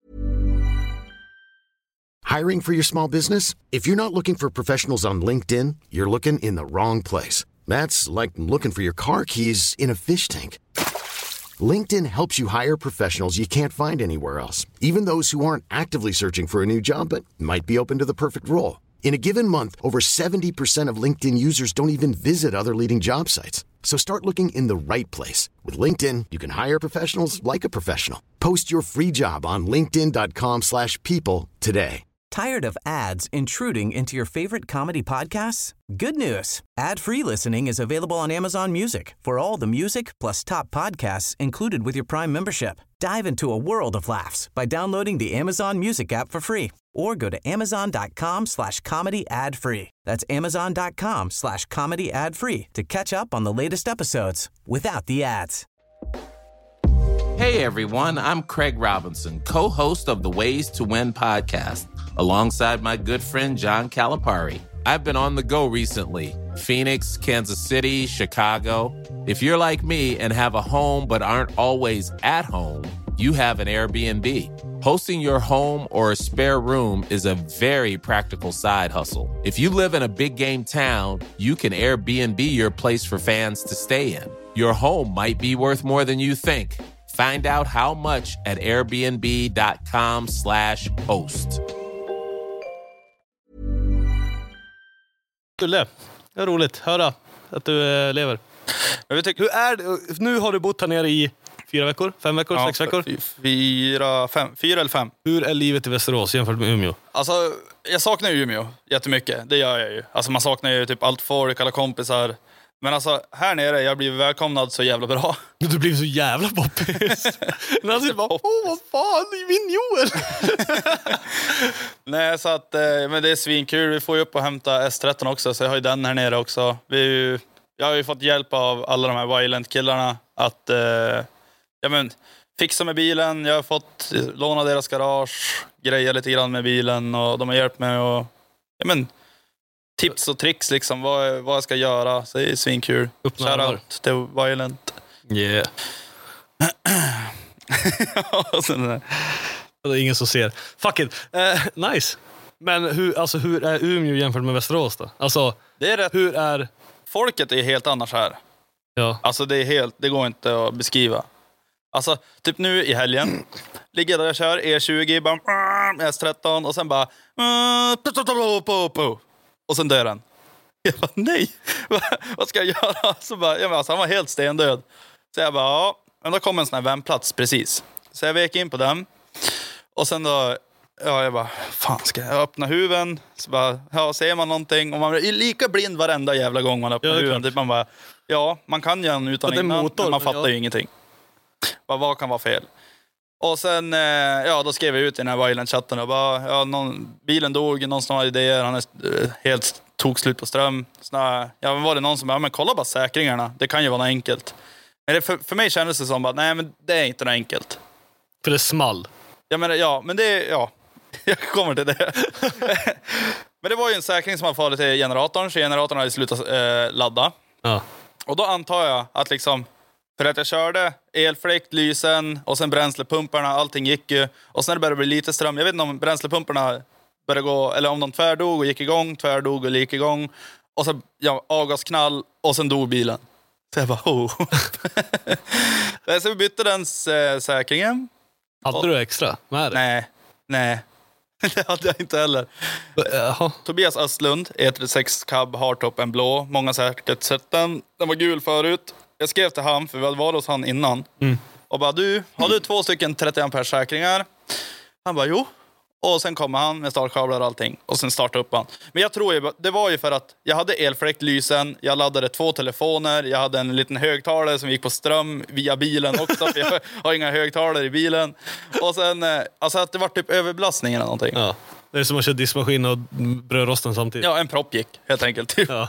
Hiring for your small business? If you're not looking for professionals on LinkedIn, you're looking in the wrong place. That's like looking for your car keys in a fish tank. LinkedIn helps you hire professionals you can't find anywhere else, even those who aren't actively searching for a new job but might be open to the perfect role. In a given month, over seventy percent of LinkedIn users don't even visit other leading job sites. So start looking in the right place. With LinkedIn, you can hire professionals like a professional. Post your free job on linkedin dot com slash people today. Tired of ads intruding into your favorite comedy podcasts? Good news. Ad-free listening is available on Amazon Music for all the music plus top podcasts included with your Prime membership. Dive into a world of laughs by downloading the Amazon Music app for free or go to amazon dot com slash comedy ad free. That's amazon dot com slash comedy ad free to catch up on the latest episodes without the ads. Hey everyone, I'm Craig Robinson, co-host of the Ways to Win podcast, alongside my good friend John Calipari. I've been on the go recently. Phoenix, Kansas City, Chicago. If you're like me and have a home but aren't always at home, you have an Airbnb. Hosting your home or a spare room is a very practical side hustle. If you live in a big game town, you can Airbnb your place for fans to stay in. Your home might be worth more than you think. Find out how much at airbnb dot com slash host. Dulle, det är roligt. Höra att du äh, lever. Men vi tycker, Hur är det? Nu har du bott här nere i fyra veckor, fem veckor, ja, sex veckor? Fyra, fem, fyra eller fem. Hur är livet i Västerås jämfört med Umeå? Alltså, jag saknar ju Umeå jättemycket. Det gör jag ju. Alltså man saknar ju typ allt folk, alla kompisar. Men alltså, här nere, jag blir välkomnad så jävla bra. Du blir så jävla poppis. När han bara, åh vad fan, det är min Joel. Nej, så att, men det är svinkul. Vi får ju upp och hämta S tretton också, så jag har ju den här nere också. Vi är ju, jag har ju fått hjälp av alla de här Violent-killarna att eh, ja, men, fixa med bilen. Jag har fått låna deras garage, greja lite grann med bilen och de har hjälpt mig och ja, men, tips och tricks liksom, vad, vad jag ska göra. Så det är svinkul. Shoutout till Violent. Yeah. Det är ingen som ser. Fuck it. Uh, nice. Men hur, alltså, hur är Umeå jämfört med Västerås då? Alltså, det är rätt. Hur är... Folket är helt annars här. Ja. Alltså det är helt, det går inte att beskriva. Alltså, typ nu i helgen ligger där jag kör E tjugo, bara, S tretton och sen bara och sen dör den. Jag bara, nej, vad ska jag göra? Så bara, jag bara, alltså, han var helt stendöd. Så jag bara, ja, men då kom en sån här vändplats precis. Så jag vek in på den. Och sen då, ja, jag bara, fan ska jag öppna huven? Så bara, ja, ser man någonting? Och man är lika blind varenda jävla gång man öppnar ja, huven. Typ man bara, ja, man kan ju en utan innan, motor, men man fattar ja. ju ingenting. Bara, vad kan vara fel? Och sen, ja, då skrev jag ut i den här Violent-chatten och bara, ja, någon, bilen dog, någon som har idéer, han är helt tog slut på ström. Såna, ja, men var det någon som bara, men kolla bara säkringarna, det kan ju vara något enkelt. Men det, för, för mig kändes det som bara, nej men det är inte något enkelt. För det small. Ja, men, ja, men det, ja, jag kommer till det. Men det var ju en säkring som har fallit till generatorn, så generatorn hade slutat eh, ladda. Ja. Och då antar jag att liksom, för att jag körde elfläkt, lysen och sen bränslepumparna, allting gick ju. Och sen när det började bli lite ström, jag vet inte om bränslepumparna började gå, eller om de tvärdog och gick igång, tvärdog och gick igång. Och så, ja, avgasknall och sen dog bilen. Så jag bara, oh. Så vi bytte den äh, säkringen. Hade och, du extra med det? Nej, nej. Det hade jag inte heller. Uh, Tobias Östlund, E trettiosex cab, hardtop, en blå. Många säkert sett den. Den var gul förut. Jag skrev till han, för vi hade varit hos han innan. Mm. Och bara, du, har du två stycken trettio ampere säkringar? Han bara, jo. Och sen kommer han med startkablar och allting. Och sen startade upp han. Men jag tror ju, det var ju för att jag hade elfläkt, lysen. Jag laddade två telefoner. Jag hade en liten högtalare som gick på ström via bilen också. För jag har inga högtalare i bilen. Och sen, alltså att det var typ överbelastning eller någonting. Ja. Det är som att köra diskmaskin och brödrosten samtidigt. Ja, en propp gick helt enkelt. Typ. Ja.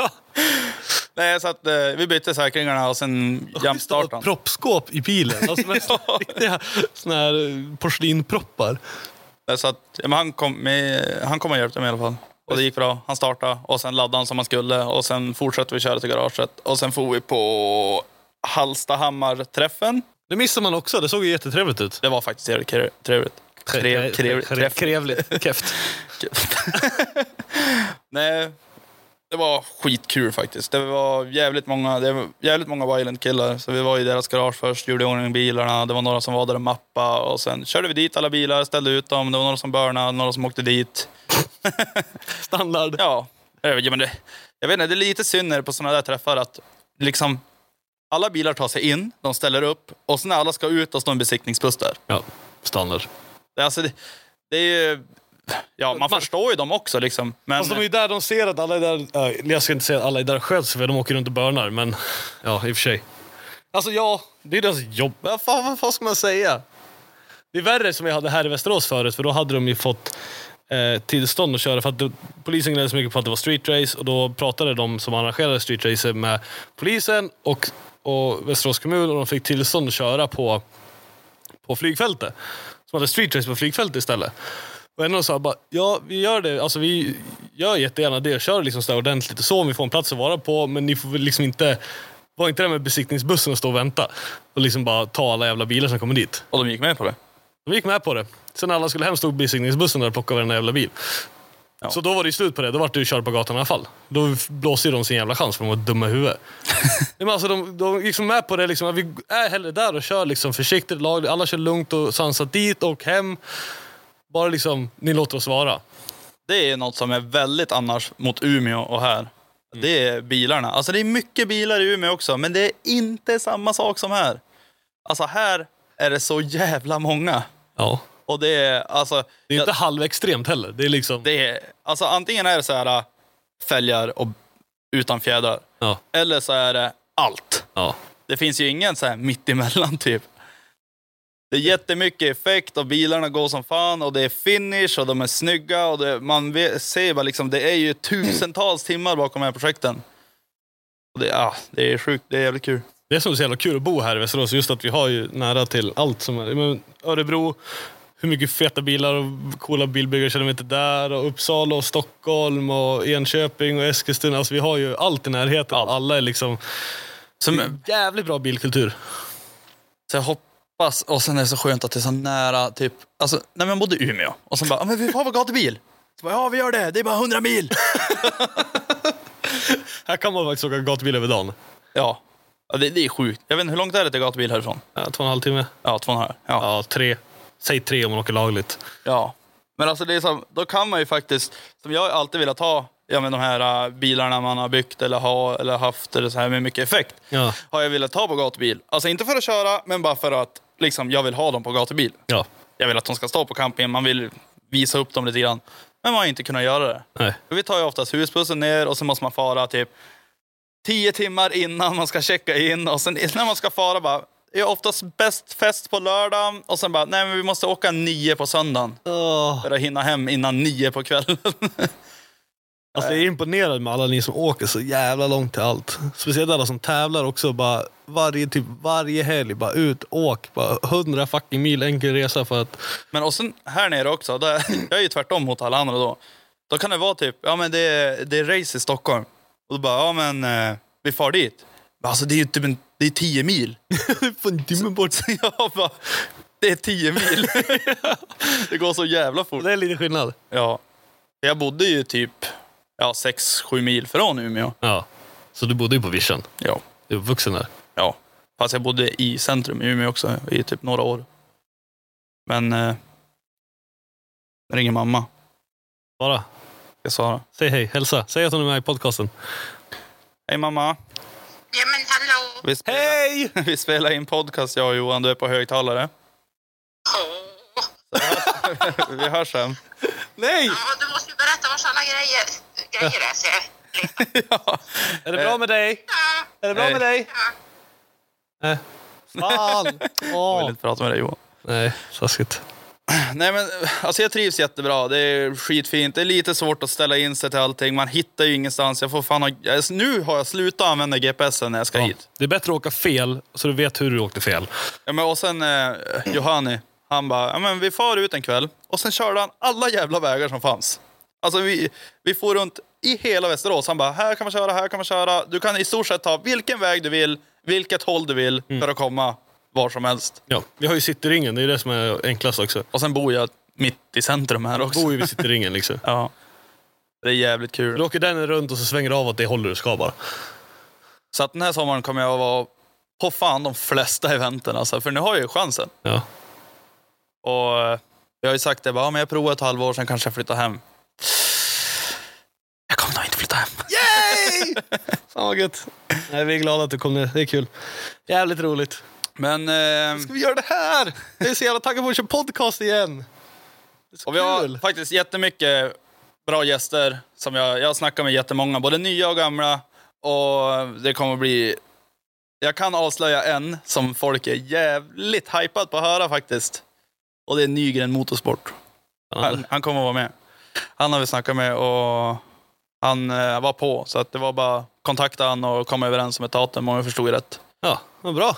Nej, så att eh, vi bytte säkringarna och sen jamstartade han. Proppskåp i bilen. Alltså med ja. riktiga såna här porslinproppar. Så att, ja, men han kom med, han kom och hjälpte mig i alla fall. Och det gick bra. Han startade och sen laddade han som han skulle. Och sen fortsatte vi köra till garaget. Och sen får vi på Hallstahammar-träffen. Det missar man också. Det såg ju jättetrevligt ut. Det var faktiskt trevligt. Trevligt. Trevligt. Trevligt. Kräft. Nej, det var skitkul faktiskt. Det var jävligt många, det var jävligt många Violent-killar. Så vi var i deras garage först, gjorde ordning bilarna. Det var några som var där och mappa. Och sen körde vi dit alla bilar, ställde ut dem. Det var några som burnade, några som åkte dit. Standard. Ja, ja men det, jag vet inte, det är lite synd när det på sådana där träffar att liksom alla bilar tar sig in, de ställer upp och sen när alla ska ut och står en besiktningsbuss där. Ja, standard. Det, alltså, det, det är ju... Ja, man förstår ju dem också liksom. Men... Alltså, de är ju där, de ser att alla är där. Äh, jag ska inte säga att alla är där själv för de åker runt och börnar, men ja, i och för sig. Alltså ja, det är deras jobb. Vad fan, vad, vad ska man säga? Det är värre som jag hade här i Västerås förut, för då hade de ju fått eh, tillstånd att köra för att det, polisen gnällde så mycket på att det var street race och då pratade de som arrangerade street race med polisen och, och Västerås kommun och de fick tillstånd att köra på, på flygfältet. Som hade street race på flygfältet istället. Och en av sa bara, ja vi gör det, alltså vi gör jättegärna det, kör liksom så ordentligt och så om vi får en plats att vara på, men ni får väl liksom inte, var inte det med besiktningsbussen och stå och vänta och liksom bara ta alla jävla bilar som kommer dit. Och de gick med på det? De gick med på det. Sen när alla skulle hem stod besiktningsbussen där och plockade varenda jävla bil. Ja. Så då var det ju slut på det, då var det ju kört på gatan i alla fall. Då blåste de sin jävla chans för de var dumma i huvudet. Men alltså de, de gick liksom med på det liksom, att vi är hellre där och kör liksom försiktigt, lag, alla kör lugnt och sansat dit och hem. Bara liksom, ni låter oss vara. Det är något som är väldigt annars mot Umeå och här. Mm. Det är bilarna. Alltså det är mycket bilar i Umeå också, men det är inte samma sak som här. Alltså här är det så jävla många. Ja. Och det är alltså... Det är inte jag, halvextremt heller. Det är liksom... Det är, alltså antingen är det så här fälgar och utan fjädrar. Ja. Eller så är det allt. Ja. Det finns ju ingen så här mitt emellan typ. Det är jättemycket effekt och bilarna går som fan och det är finish och de är snygga och det, man ser bara liksom, det är ju tusentals timmar bakom de här projekten. Och det, ja, det är sjukt, det är jävligt kul. Det är som så jävla kul att bo här i Västerås, just att vi har ju nära till allt som är, men Örebro, hur mycket feta bilar och coola bilbyggare känner vi inte där, och Uppsala och Stockholm och Enköping och Eskilstuna, alltså vi har ju allt i närheten, ja. Alla är liksom som en jävligt bra bilkultur. Så jag hoppas, och sen är det så skönt att det är så nära typ, alltså när man bodde i Umeå och sen bara, ja men vi har väl gatubil. Så bara, ja vi gör det, det är bara hundra mil. Här kan man faktiskt åka gatubil över dagen. Ja. Ja, det, det är sjukt. Jag vet inte, hur långt är det till gatubil härifrån? Ja, två och en halv timme. Ja, två och en halv. Ja. Ja, tre. Säg tre om man åker lagligt. Ja. Men alltså det är som, då kan man ju faktiskt, som jag alltid velat ha, ja men de här uh, bilarna man har byggt eller ha eller haft eller så här med mycket effekt. Ja. Har jag velat ta på gatubil. Alltså inte för att köra, men bara för att liksom jag vill ha dem på gatubil. Ja. Jag vill att de ska stå på campingen, man vill visa upp dem lite grann. Men man har inte kunnat göra det. Nej. För vi tar ju oftast husbussen ner och så måste man fara typ tio timmar innan man ska checka in. Och sen när man ska fara bara, är jag oftast bäst fest på lördagen. Och sen bara, nej men vi måste åka nio på söndagen. Oh. För att hinna hem innan nio på kvällen. Alltså jag är imponerad med alla ni som åker så jävla långt till allt. Speciellt alla som tävlar också. Bara varje, typ, varje helg, bara ut, åk. Bara hundra fucking mil enkel resa för att... Men och sen här nere också, där, jag är ju tvärtom mot alla andra då. Då kan det vara typ, ja men det är, det är race i Stockholm. Och då bara, ja men eh, vi far dit. Alltså det är ju typ en, det är tio mil. Får en timme bort. Jag bara, det är tio mil. Det går så jävla fort. Det är lite skillnad. Ja. Jag bodde ju typ ja, sex sju mil från Umeå. Ja. Så du bodde ju på Vision. Ja. Du var vuxen där. Ja. Fast jag bodde i centrum i Umeå också i typ några år. Men eh, jag ringer mamma. Bara. Jag svarar. Säg hej, hälsa. Säg att hon är med i podcasten. Hej mamma. Ja men hallå. Vi spelar, hej! Vi spelar in podcast, jag och Johan. Du är på högtalare. Oh. Så vi hörs sen. Nej! Ja, du måste ju berätta vad alla grejer, grejer är. Så jag Ja. Är det bra med dig? ja. Är det bra Nej. med dig? Ja. Nej. Fan! Jag vill Åh. inte prata med dig Johan. Nej, taskigt. Nej men alltså jag trivs jättebra. Det är skitfint. Det är lite svårt att ställa in sig till allting. Man hittar ju ingenstans. Jag får fan ha... Nu har jag slutat använda G P S när jag ska Ja. hit. Det är bättre att åka fel så du vet hur du åkte fel. Ja, men och sen eh, Johanni, han bara, ja men vi far ut en kväll. Och sen körde han alla jävla vägar som fanns. Alltså vi, vi får runt i hela Västerås. Han bara, här kan man köra, här kan man köra. Du kan i stort sett ta vilken väg du vill, vilket håll du vill Mm. för att komma var som helst. Ja, vi har ju Cityringen, det är det som är enklast också. Och sen bor jag mitt i centrum här också. Bor ju vid Cityringen liksom. Ja. Det är jävligt kul. Du åker den runt och så svänger du av att det håller du ska bara. Så att den här sommaren kommer jag att vara på fan de flesta eventen. Alltså, för nu har jag ju chansen. Ja. Och jag har ju sagt det, bara, ja, men jag provar ett halvår, sen kanske jag flyttar hem. flytta hem. Yay! Fan vad gött. Nej, vi är glada att du kom ner. Det är kul. Jävligt roligt. Men... Eh, Ska vi göra det här? Jag är så jävla taggad på att köra podcast igen. Och vi har faktiskt jättemycket bra gäster som jag, jag snackar med jättemånga, både nya och gamla. Och det kommer bli... Jag kan avslöja en som folk är jävligt hypad på att höra faktiskt. Och det är Nygren Motorsport. Han, han kommer att vara med. Han har vi snackat med och han eh, var på. Så att det var bara kontakta han och komma överens om ett datum om jag förstod rätt. Ja, vad bra.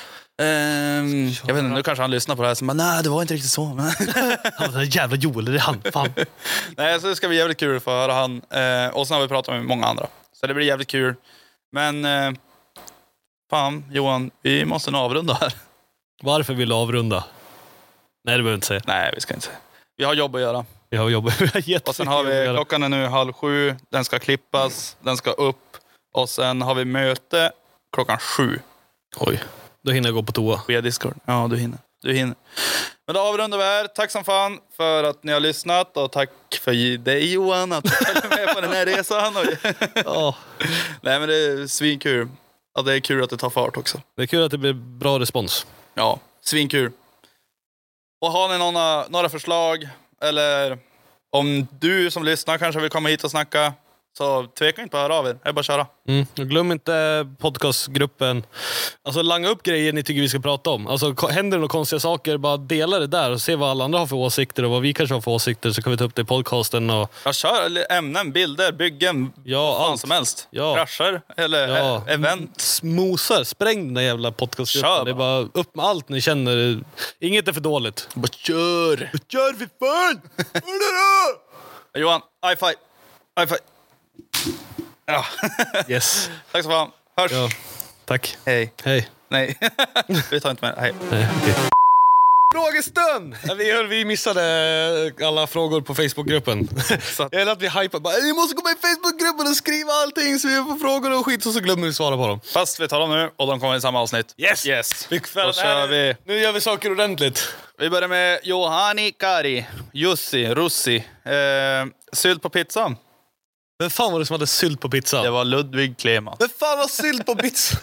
Ehm, jag vet inte, nu kanske han lyssnar på det här som bara, nej det var inte riktigt så. Han var den jävla Joel, det är han. Fan. Nej, så det ska bli jävligt kul för att höra han. Eh, och sen har vi pratat med många andra. Så det blir jävligt kul. Men eh, fan, Johan, vi måste nog avrunda här. Varför vill du avrunda? Nej, det behöver inte säga. Nej, vi ska inte säga. Vi har jobb att göra. Vi har jobb. Och sen har vi, klockan är nu halv sju. Den ska klippas, den ska upp. Och sen har vi möte klockan sju. Oj, då hinner jag gå på toa. Via Discord. Ja, du hinner. Du hinner. Men då avrundar vi här. Tack som fan för att ni har lyssnat. Och tack för dig Johan att du följer med på den här resan. Ja. Nej, men det är svinkul. Att det är kul att det tar fart också. Det är kul att det blir bra respons. Ja, svinkul. Och har ni några, några förslag eller om du som lyssnar kanske vill komma hit och snacka, så tveka inte på att höra av er. Det är bara att köra. Mm. Och glöm inte podcastgruppen. Alltså langa upp grejer ni tycker vi ska prata om. Alltså händer det några konstiga saker, bara dela det där och se vad alla andra har för åsikter och vad vi kanske har för åsikter, så kan vi ta upp det i podcasten. Och... Jag kör ämnen, bilder, byggen, ja, vad allt som helst. Ja. Krascher eller ja. event. Mosar, spräng den där jävla podcastgruppen. Kör, det är bara upp med allt ni känner. Inget är för dåligt. Bara kör. Bara kör för fan! Johan, high five. High five. Ja. Yes. Tack så fan. Hörs. Ja. Tack. Hej. Hej. Nej. Vi tar inte med. Hej. Nej, okay. Frågestund! Ja, vi, vi missade alla frågor på Facebookgruppen. Så att... Eller att vi hypar. Bara, ni måste gå med i Facebookgruppen och skriva allting så vi får frågor och skit och så glömmer vi svara på dem. Fast vi tar dem nu och de kommer i samma avsnitt. Yes! Yes. Vi, Då kör vi. Nu gör vi saker ordentligt. Vi börjar med Johani Kari. Jussi, Russi. Eh, sylt på pizzan. Vem fan var det som hade sylt på pizzan? Det var Ludvig Kleman. Vem fan har sylt på pizza?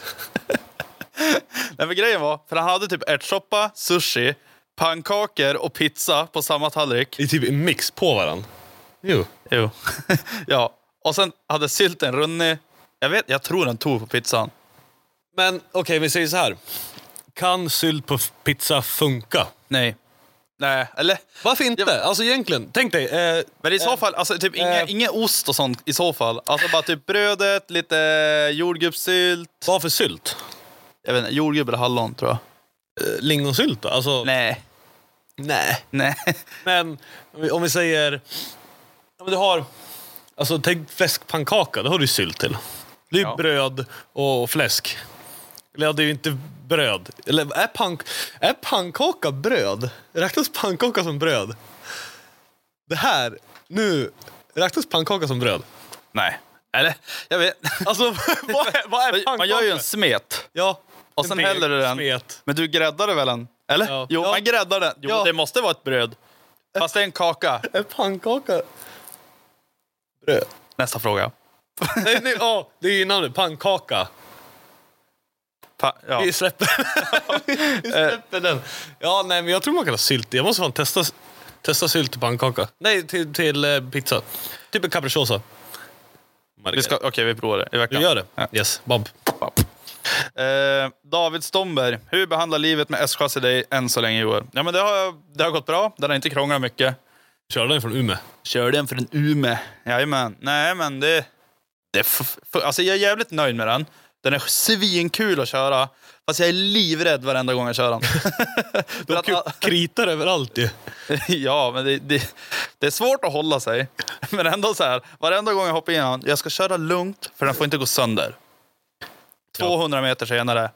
Nej, men grejen var, för han hade typ ärtsoppa, sushi, pannkakor och pizza på samma tallrik. I typ en mix på varann. Jo. Jo. Ja. Och sen hade sylten runnit. Jag vet, jag tror den tog på pizzan. Men okej, okay, vi säger så här. Kan sylt på pizza funka? Nej. Nej, eller... Varför inte? Jag... Alltså egentligen, tänk dig... Eh, men i så eh, fall, alltså typ eh, inga, inga ost och sånt i så fall. Alltså bara typ brödet, lite jordgubbssylt. Vad för sylt? Jag vet inte, jordgubb eller hallon tror jag. Eh, lingonsylt då? Alltså... Nej. Nej. Nej. Men om vi, om vi säger... Om du har... Alltså tänk fläskpannkaka, då har du sylt till. Det är ju ja. bröd och fläsk. Eller ja, det är ju inte bröd. Eller är, pank är pannkaka bröd? Räknas pannkaka som bröd? Det här, nu, räknas pannkaka som bröd? Nej. Eller, jag vet. Alltså, vad är, vad är pannkaka? Man gör ju en smet. Ja. Och sen häller du den. Smet. Men du gräddar det väl en? Eller? Ja. Jo, ja. man gräddar den. Jo, ja. det måste vara ett bröd. Fast det är en kaka. Är pannkaka bröd? Nästa fråga. nej, nej, oh, det är ju namnet, pannkaka. Pa, ja. Vi släpper, Vi släpper den. Ja, nej, men jag tror man kan ha sylt. Jag måste fan testa, testa sylt till pannkaka. Nej, till, till eh, pizza. Typ en capricciosa. Vi ska, okej, okay, vi provar det i veckan. Vi gör det. Ja. Yes, Bob. Bob. Eh, David Stomberg. Hur behandlar livet med S-chassi dig än så länge i år? Ja, men det har, det har gått bra. Den har inte krånglat mycket. Kör den från Ume. Kör den från Ume. Jajamän. Nej, men det... det f- f- alltså jag är jävligt nöjd med den. Den är svinkul att köra. Fast jag är livrädd varenda gång jag kör den. De att, kritar överallt ju. Ja, men det, det, det är svårt att hålla sig. Men ändå så här. Varenda gång jag hoppar in den, jag ska köra lugnt. För den får inte gå sönder. tvåhundra meter senare.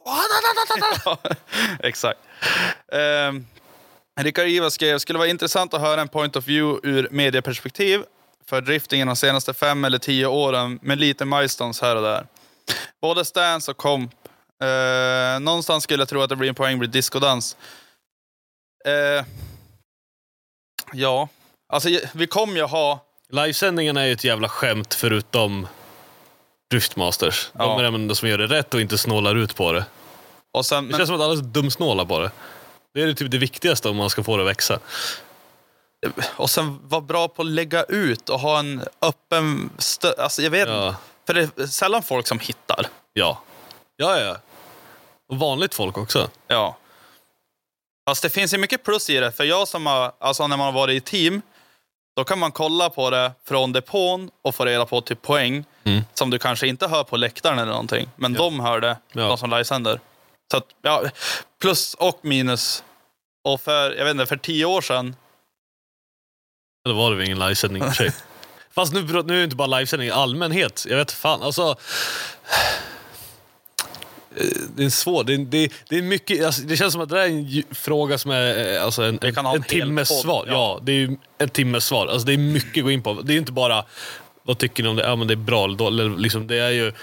Ja, exakt. Um, Rickard Iva skrev, skulle vara intressant att höra en point of view ur medieperspektiv för driftingen de senaste fem eller tio åren med lite milestones här och där. Både stance och komp. Eh, någonstans skulle jag tro att det blir en poäng blir discodans. Eh, ja, alltså vi kommer ju ha Livesändningen är ju ett jävla skämt förutom Driftmasters. De Ja. är de enda som gör det rätt och inte snålar ut på det. Och sen, Det men, känns som att alla är dumsnålar på det. Det är typ det viktigaste om man ska få det att växa. och sen vara bra på att lägga ut och ha en öppen stö- alltså jag vet Ja. för det är sällan folk som hittar. Ja. Ja, ja. Och vanligt folk också. Ja. Fast det finns ju mycket plus i det. För jag som har, alltså när man har varit i team, då kan man kolla på det från depån och få reda på typ poäng Mm. som du kanske inte hör på läktaren eller någonting. Men Ja. de hör det, Ja. de som livesänder. Så att, ja, plus och minus. Och för, jag vet inte, för tio år sedan. Då var det väl ingen livesändning i och för sig. Fast nu, nu är det inte bara livesändning i allmänhet. Jag vet fan, alltså... Det är svårt. Det är, det är, det är mycket... Alltså, det känns som att det är en ju- fråga som är eh, alltså en, Vi kan ha en en hel timmes podd, svar. ja. Ja, det är ju en timmes svar. Alltså, det är mycket att gå in på. Det är inte bara vad tycker ni om det? Ja, men det är bra eller dåligt. Liksom, det är ju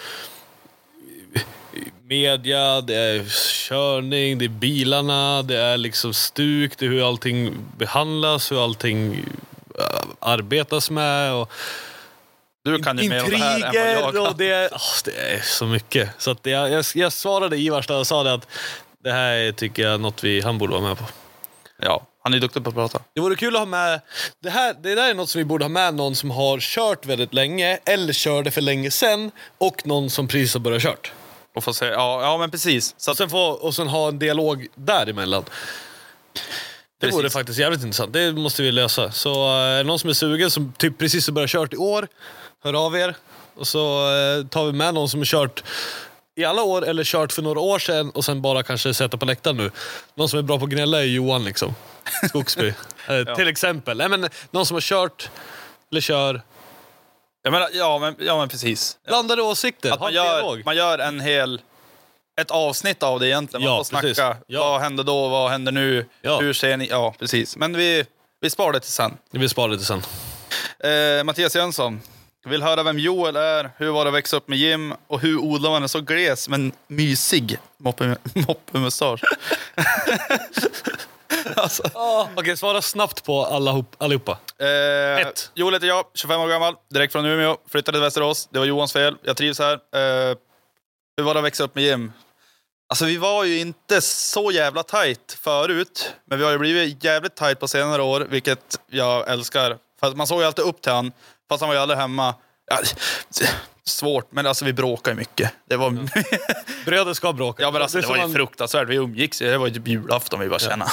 media, det är körning, det är bilarna, det är liksom stuk, det är hur allting behandlas, hur allting äh, arbetas med och Du kan ju mer om det här än vad jag intriger kan. och det är, oh, det är så mycket. Så att jag, jag, jag svarade Ivarstad och sa det att det här är, tycker jag, något vi, han borde vara med på. Ja, han är duktig på att prata. Det vore kul att ha med det här, det där är något som vi borde ha med, någon som har kört väldigt länge eller körde för länge sedan och någon som precis har börjat kört. Och få se, ja, ja men precis. Så Och att, sen, få, och sen ha en dialog däremellan. Det vore Precis. faktiskt jävligt intressant. Det måste vi lösa. Så är uh, någon som är sugen, som typ precis har börjat kört i år, hör av er. Och så uh, tar vi med någon som har kört i alla år eller kört för några år sedan och sen bara kanske sätta på läktaren nu. Någon som är bra på att gnälla är Johan liksom. Skogsby. uh, Ja. Till exempel. Nej, men någon som har kört eller kör. jag menar, ja, men, ja men precis. Blandade åsikter. Att Ha man en gör, dialog. man gör en hel ett avsnitt av det egentligen. Man Ja, får snacka. precis. Ja. Vad händer då? Vad händer nu? Ja. Hur ser ni? Ja, precis. Men vi, vi sparar det till sen. Vi sparar det till sen. Eh, Mattias Jönsson vill höra vem Joel är. Hur var det att växa upp med Jim? Och hur odlar man en så gles men mysig moppe- moppemustasch? alltså. Oh, Okej, okay, svara snabbt på alla, allihopa. Eh, Ett. Joel heter jag, tjugofem år gammal, direkt från Umeå. Flyttade till Västerås, det var Johans fel. Jag trivs här. Eh, hur var det att växa upp med Jim? Alltså vi var ju inte så jävla tajt förut. Men vi har ju blivit jävligt tajt på senare år, vilket jag älskar. Fast man såg ju alltid upp till han, fast han var ju aldrig hemma. Ja, svårt, men alltså vi bråkar ju mycket. Det var... Bröder ska bråka. Ja, men alltså, det var ju som man- fruktansvärt. Vi umgicks ju. Det var ju typ julafton vi bara känna.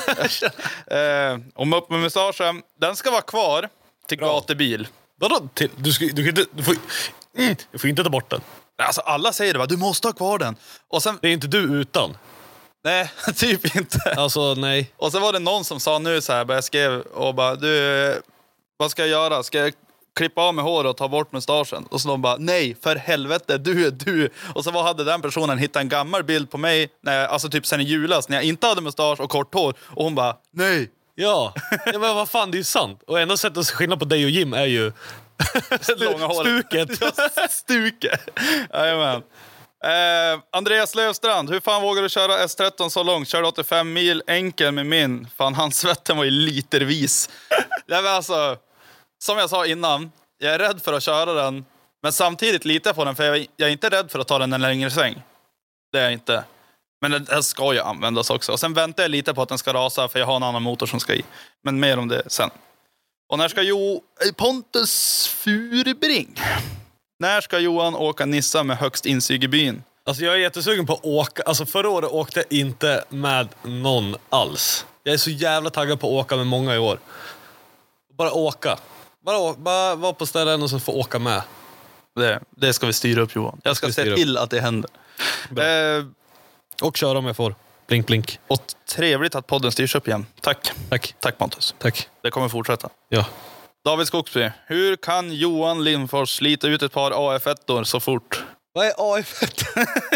eh, om upp med mustaschen. Den ska vara kvar till Bra. gatubil. Vadå? Till, du, ska, du, kan inte, du, får, mm, du får inte ta bort den. Alltså alla säger det va, du måste ha kvar den. Och sen, Det är inte du utan. nej, typ inte. Alltså, nej. Och sen var det någon som sa nu så här, jag skrev och bara, du, vad ska jag göra? Ska jag klippa av med hår och ta bort mustaschen? Och så de bara, nej, för helvete, du är du. Och så var, hade den personen hittat en gammal bild på mig, när jag, alltså typ sen i julas, när jag inte hade mustasch och kort hår. Och hon bara, nej. Ja. Ja, men vad fan, det är ju sant. Och enda sättet att skilja på dig och Jim är ju Långa hår. stuket. Ja, stuke. Jajamän. Eh, Andreas Lövstrand, hur fan vågar du köra S tretton så långt? Körde åttiofem mil enkel med min. Fan, hans svetten var ju litervis. Det var alltså, som jag sa innan, jag är rädd för att köra den. Men samtidigt litar jag på den, för jag, jag är inte rädd för att ta den en längre sväng. Det är jag inte. Men den, den ska ju användas också. Och sen väntar jag lite på att den ska rasa, för jag har en annan motor som ska i. Men mer om det sen. Och när ska Jo... Pontus Furbring. När ska Johan åka Nissa med högst insug i byn? Alltså jag är jättesugen på att åka. Alltså förra året åkte jag inte med någon alls. Jag är så jävla taggad på att åka med många i år. Bara åka. Bara, å- bara vara på ställen och så få åka med. Det, det ska vi styra upp, Johan. Jag ska vi se styra upp. till att det händer. Eh, Och köra om jag får. Blink, blink. och trevligt att podden styrs upp igen. Tack. Tack. Tack Pontus. Tack. Det kommer fortsätta. Ja. David Skogsby. Hur kan Johan Lindfors slita ut ett par A F ett-or så fort? Vad är A F ett?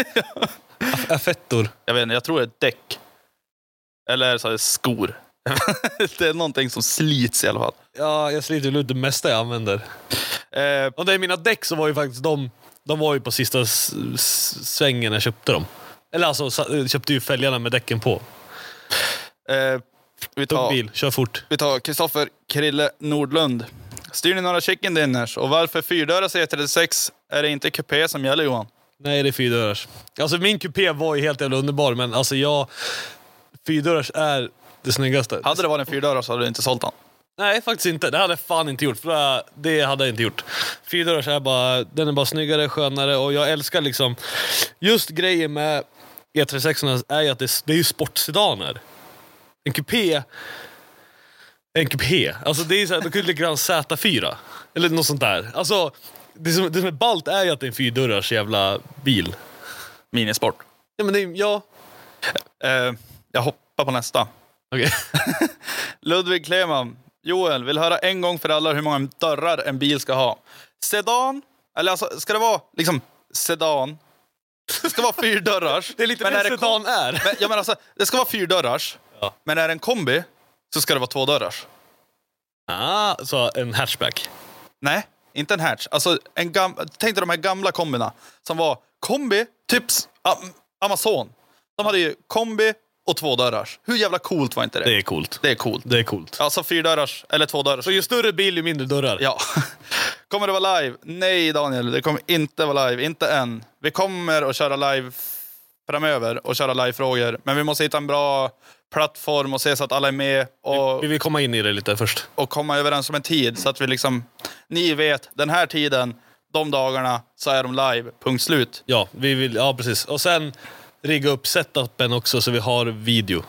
F ett-or. Jag vet inte, jag tror det är ett däck. Eller så är det skor. Det är någonting som slits i alla fall. Ja, jag sliter ut det mesta jag använder. Eh, Och det är mina däck, så var ju faktiskt de... De var ju på sista s- s- svängen när jag köpte dem. Eller alltså, sa- jag köpte ju fälgarna med däcken på. eh, vi Tog tar... bil, kör fort. Vi tar Kristoffer Krille Nordlund. Styr ni några chicken dinners? Och varför fyrdörrars E trettiosex är det inte kupé som gäller, Johan? Nej, det är fyrdörrars. Alltså min kupé var ju helt jävla underbar, men alltså jag... Fyrdörrars är det snyggaste. Hade det varit en fyrdörrars så hade du inte sålt den. Nej, faktiskt inte. Det hade jag fan inte gjort. För det hade jag inte gjort. Fyrdörrars är bara... Den är bara snyggare, skönare. Och jag älskar liksom... Just grejen med E trettiosex är ju att det, det är ju sportsedaner. En kupé... En kupé. Alltså det är så här, då kunde lika grann Z fyra. Eller något sånt där. Alltså, det som, det som är ballt är ju att det är en fyrdörrars jävla bil. Minisport. Ja, men det är... Ja. Eh, jag hoppar på nästa. Okej. Okay. Ludvig Kleman. Joel, vill höra en gång för alla hur många dörrar en bil ska ha. Sedan, eller alltså, ska det vara liksom sedan? Det ska vara fyrdörrars. Det är lite men mer är det sedan kom- är. Men, ja, men alltså, det ska vara fyrdörrars. Ja. Men är det en kombi så ska det vara två dörrars. Ah, så en hatchback. Nej, inte en hatch. Alltså, en gam- tänk dig de här gamla kombina som var kombi, typ Am- Amazon. De hade ju kombi och två dörrars. Hur jävla coolt var inte det? Det är coolt. Det är coolt. Det är coolt. Alltså fyrdörrars eller två dörrars. Så ju större bil, ju mindre dörrar. Ja. Kommer det vara live? Nej, Daniel. Det kommer inte vara live. Inte än. Vi kommer att köra live framöver och köra live-frågor. Men vi måste hitta en bra plattform och se så att alla är med. Och, vi vill komma in i det lite först. Och komma överens om en tid så att vi liksom... Ni vet, den här tiden, de dagarna, så är de live. Punkt slut. Ja, vi vill, ja precis. Och sen rigga upp setupen också så vi har video.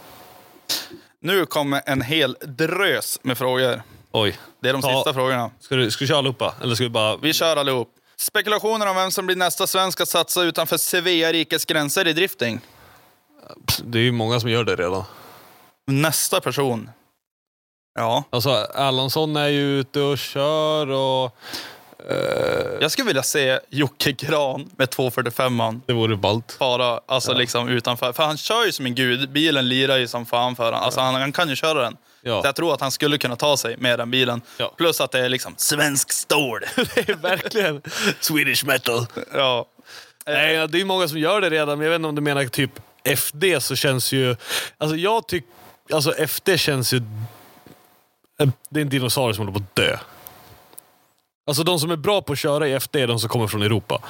Nu kommer en hel drös med frågor. Oj. Det är de Ta, sista frågorna. Ska du, ska du köra allihopa? Eller ska vi bara... Vi kör allihop. Spekulationer om vem som blir nästa svensk att satsa utanför Svea rikes gränser i drifting. Det är ju många som gör det redan. Nästa person. Ja. Alltså, Allansson är ju ute och kör och... Uh... Jag skulle vilja se Jocke Gran med två fyrtiofem. Det vore ballt. Bara, alltså ja. Liksom utanför. För han kör ju som en gud. Bilen lirar ju som fan för han. Alltså ja. han, han kan ju köra den. Ja. Så jag tror att han skulle kunna ta sig med den bilen. Ja. Plus att det är liksom svensk stål. Det är verkligen Swedish metal. Ja. Nej, det är många som gör det redan. Men jag vet inte om du menar typ F D så känns ju... Alltså jag tycker... Alltså F D känns ju... Det är en dinosaurie som håller på att dö. Alltså de som är bra på att köra i F D är de som kommer från Europa.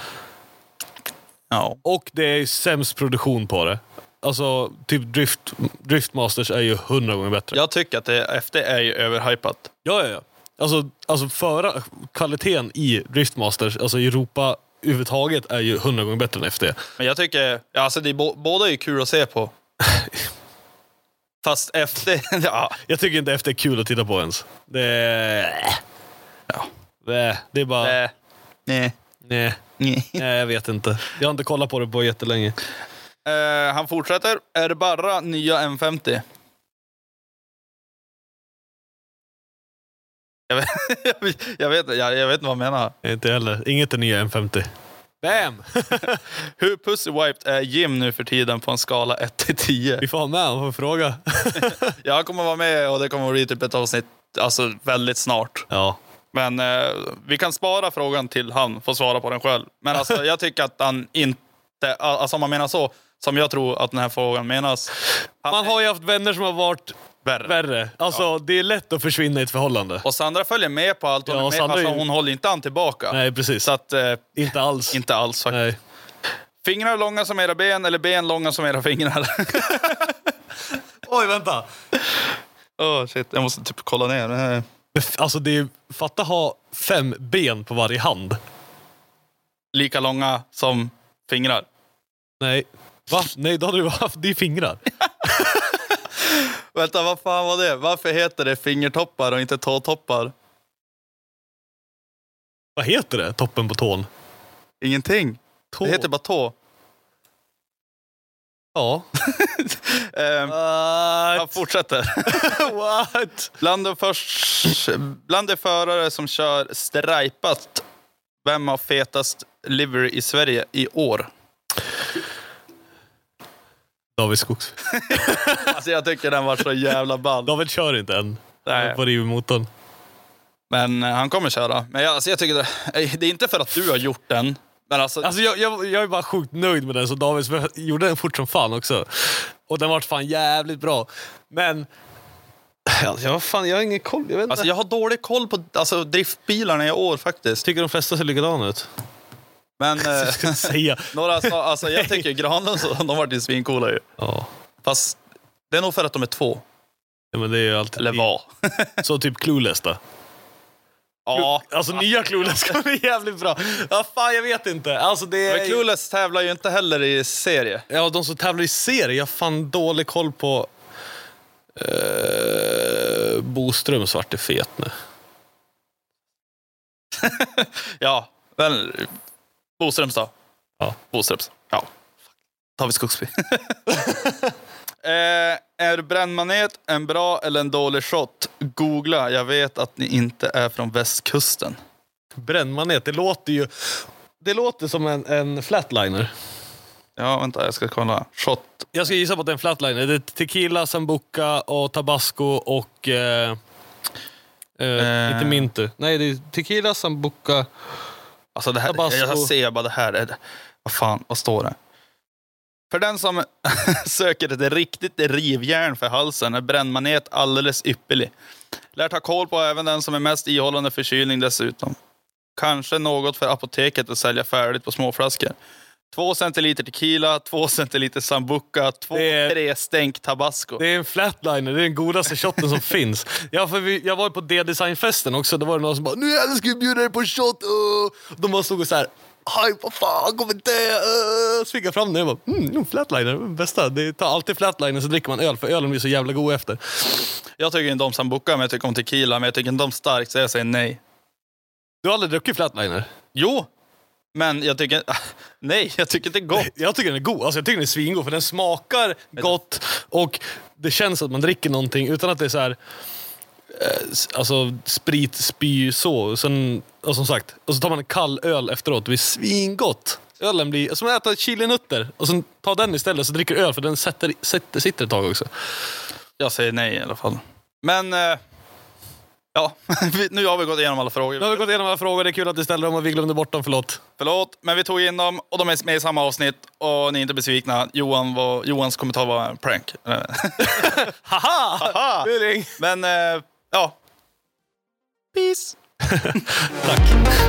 Ja. Och det är sämst produktion på det. Alltså typ Drift, Driftmasters är ju hundra gånger bättre. Jag tycker att det, F D är ju överhypat. Ja, ja, ja. Alltså, alltså föra kvaliteten i Driftmasters, alltså i Europa överhuvudtaget är ju hundra gånger bättre än F D. Men jag tycker, alltså det är bo- båda är ju kul att se på. Fast F D, ja. Jag tycker inte F D är kul att titta på ens. Det är... Ja. Det, det är bara... Nej. Nej. Nej. Nej, jag vet inte. Jag har inte kollat på det på jättelänge. Uh, han fortsätter. Är det bara nya M femtio? Jag vet, jag vet, jag, jag vet inte vad han menar. Inte heller. Inget är nya M femtio. Bam! Hur pussywiped är Jim nu för tiden på en skala ett till tio? Vi får ha med, man får fråga. Jag kommer vara med och det kommer att bli typ ett avsnitt alltså väldigt snart. Ja. Men eh, vi kan spara frågan till han får svara på den själv. Men alltså jag tycker att han inte, alltså om man menar så, som jag tror att den här frågan menas. Han, man har ju haft vänner som har varit värre. värre. Alltså ja. Det är lätt att försvinna i ett förhållande. Och Sandra följer med på allt. Hon, ja, med, alltså, hon håller inte an tillbaka. Nej, precis. Så att, eh, inte alls. Inte alls faktiskt. Nej. Fingrar långa som era ben eller ben långa som era fingrar? Oj, vänta. Åh, oh, shit. Jag måste typ kolla ner. Alltså det är, fatta ha fem ben på varje hand. Lika långa som fingrar. Nej. Va? Nej, då hade du haft det fingrar. Vänta, vad fan var det? Varför heter det fingertoppar och inte tåtoppar? Vad heter det? Toppen på tån? Ingenting. Tå. Det heter bara tå. Ja. um, han fortsätter. What? Bland de, först, bland de förare som kör stripat, vem har fetast livery i Sverige i år? David Skogs. Alltså jag tycker den var så jävla ball. David kör inte än. Nej. På rivmotorn. Men uh, han kommer köra. Men jag, alltså jag tycker det, det är inte för att du har gjort den. Men alltså, alltså jag, jag, jag är bara sjukt nöjd med den. Så David gjorde den fort som fan också. Och den var fan jävligt bra. Men Alltså, jag, fan, jag har ingen koll. Jag, vet inte. Alltså, jag har dålig koll på alltså, driftbilarna i år faktiskt. Tycker de flesta ser likadana ut. Men eh, säga. några sa, alltså, jag tycker Granlund, de har varit svincoola ju. Ja. Fast det är nog för att de är två. Ja, men det är ju alltid... Eller var. Så typ Clueless då. Ja. Alltså nya Clueless kommer bli jävligt bra. Ja, fan, jag vet inte. Alltså, det är... Men Clueless tävlar ju inte heller i serie. Ja, de som tävlar i serie. Jag har fan dålig koll på... Uh, Boström svart är fet nu. Ja, väl Boströms då. Ja, Boströms. Ja. Tar vi Skogsby. eh, är brännmanet en bra eller en dålig shot? Googla, jag vet att ni inte är från västkusten. Brännmanet, det låter ju... Det låter som en, en flatliner. Ja, vänta, jag ska kolla. Shot. Jag ska gissa på att det är en flatliner. Det är tequila, sambuca och tabasco och... Eh, eh, Eh. Inte mintu. Nej, det är tequila, sambuca... Alltså det här, Tabasco. jag ser bara det här. Är det, vad fan, vad står det? För den som söker ett riktigt rivjärn för halsen är brännmanet alldeles ypperlig. Lär ta koll på även den som är mest ihållande förkylning dessutom. Kanske något för apoteket att sälja färdigt på småflaskor. Två centiliter tequila, två centiliter sambuca, två, är, tre stänk tabasco. Det är en flatliner, det är den godaste shotten som finns. Ja, för vi, jag var på D-designfesten också, då var det någon som bara, nu jag ska vi bjuda dig på shot. Uh. De bara stod och så här, hej, vad fan, kommer det? Uh. Så fick jag fram det och jag bara, mm, flatliner, bästa. Det tar alltid flatliner så dricker man öl, för ölen blir så jävla god efter. Jag tycker inte om sambuca, men jag tycker om tequila, men jag tycker inte om starkt, så jag säger nej. Du har aldrig druckit flatliner? Jo, men jag tycker... Nej, jag tycker inte det är gott. Jag tycker den är god. Alltså, jag tycker den är svingod. För den smakar gott. Och det känns att man dricker någonting utan att det är så här... Eh, alltså sprit, spy, så. Sen, och som sagt. Och så tar man en kall öl efteråt. Det blir svingott. Ölen blir... Som att äta chilinötter. Och sen tar den istället så dricker öl. För den sätter, sätter, sitter ett tag också. Jag säger nej i alla fall. Men... Eh... Ja, nu har vi gått igenom alla frågor. Nu har vi gått igenom alla frågor, det är kul att du ställer dem och vi glömde bort dem, förlåt. Förlåt, men vi tog in dem och de är med i samma avsnitt och ni är inte besvikna. Johan var, Johans kommentar var en prank. Haha! Haha! Men, eh, ja. Peace! Tack.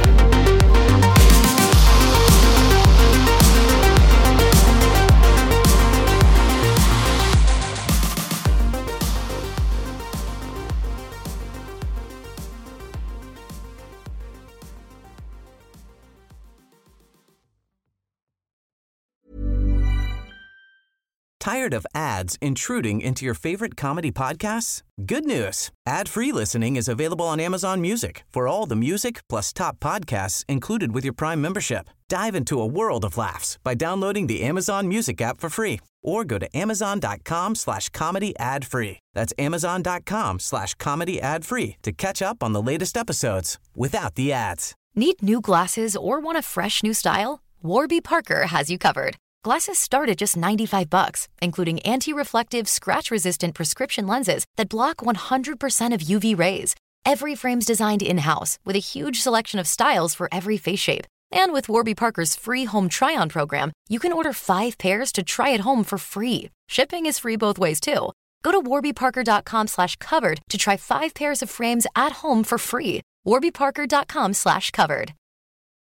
Tired of ads intruding into your favorite comedy podcasts? Good news. Ad-free listening is available on Amazon Music for all the music plus top podcasts included with your Prime membership. Dive into a world of laughs by downloading the Amazon Music app for free or go to amazon.com slash comedy ad free. That's amazon.com slash comedy ad free to catch up on the latest episodes without the ads. Need new glasses or want a fresh new style? Warby Parker has you covered. Glasses start at just ninety-five bucks, including anti-reflective, scratch-resistant prescription lenses that block one hundred percent of U V rays. Every frame's designed in-house with a huge selection of styles for every face shape. And with Warby Parker's free home try-on program, you can order five pairs to try at home for free. Shipping is free both ways, too. Go to warbyparker.com slash covered to try five pairs of frames at home for free. warbyparker.com slash covered.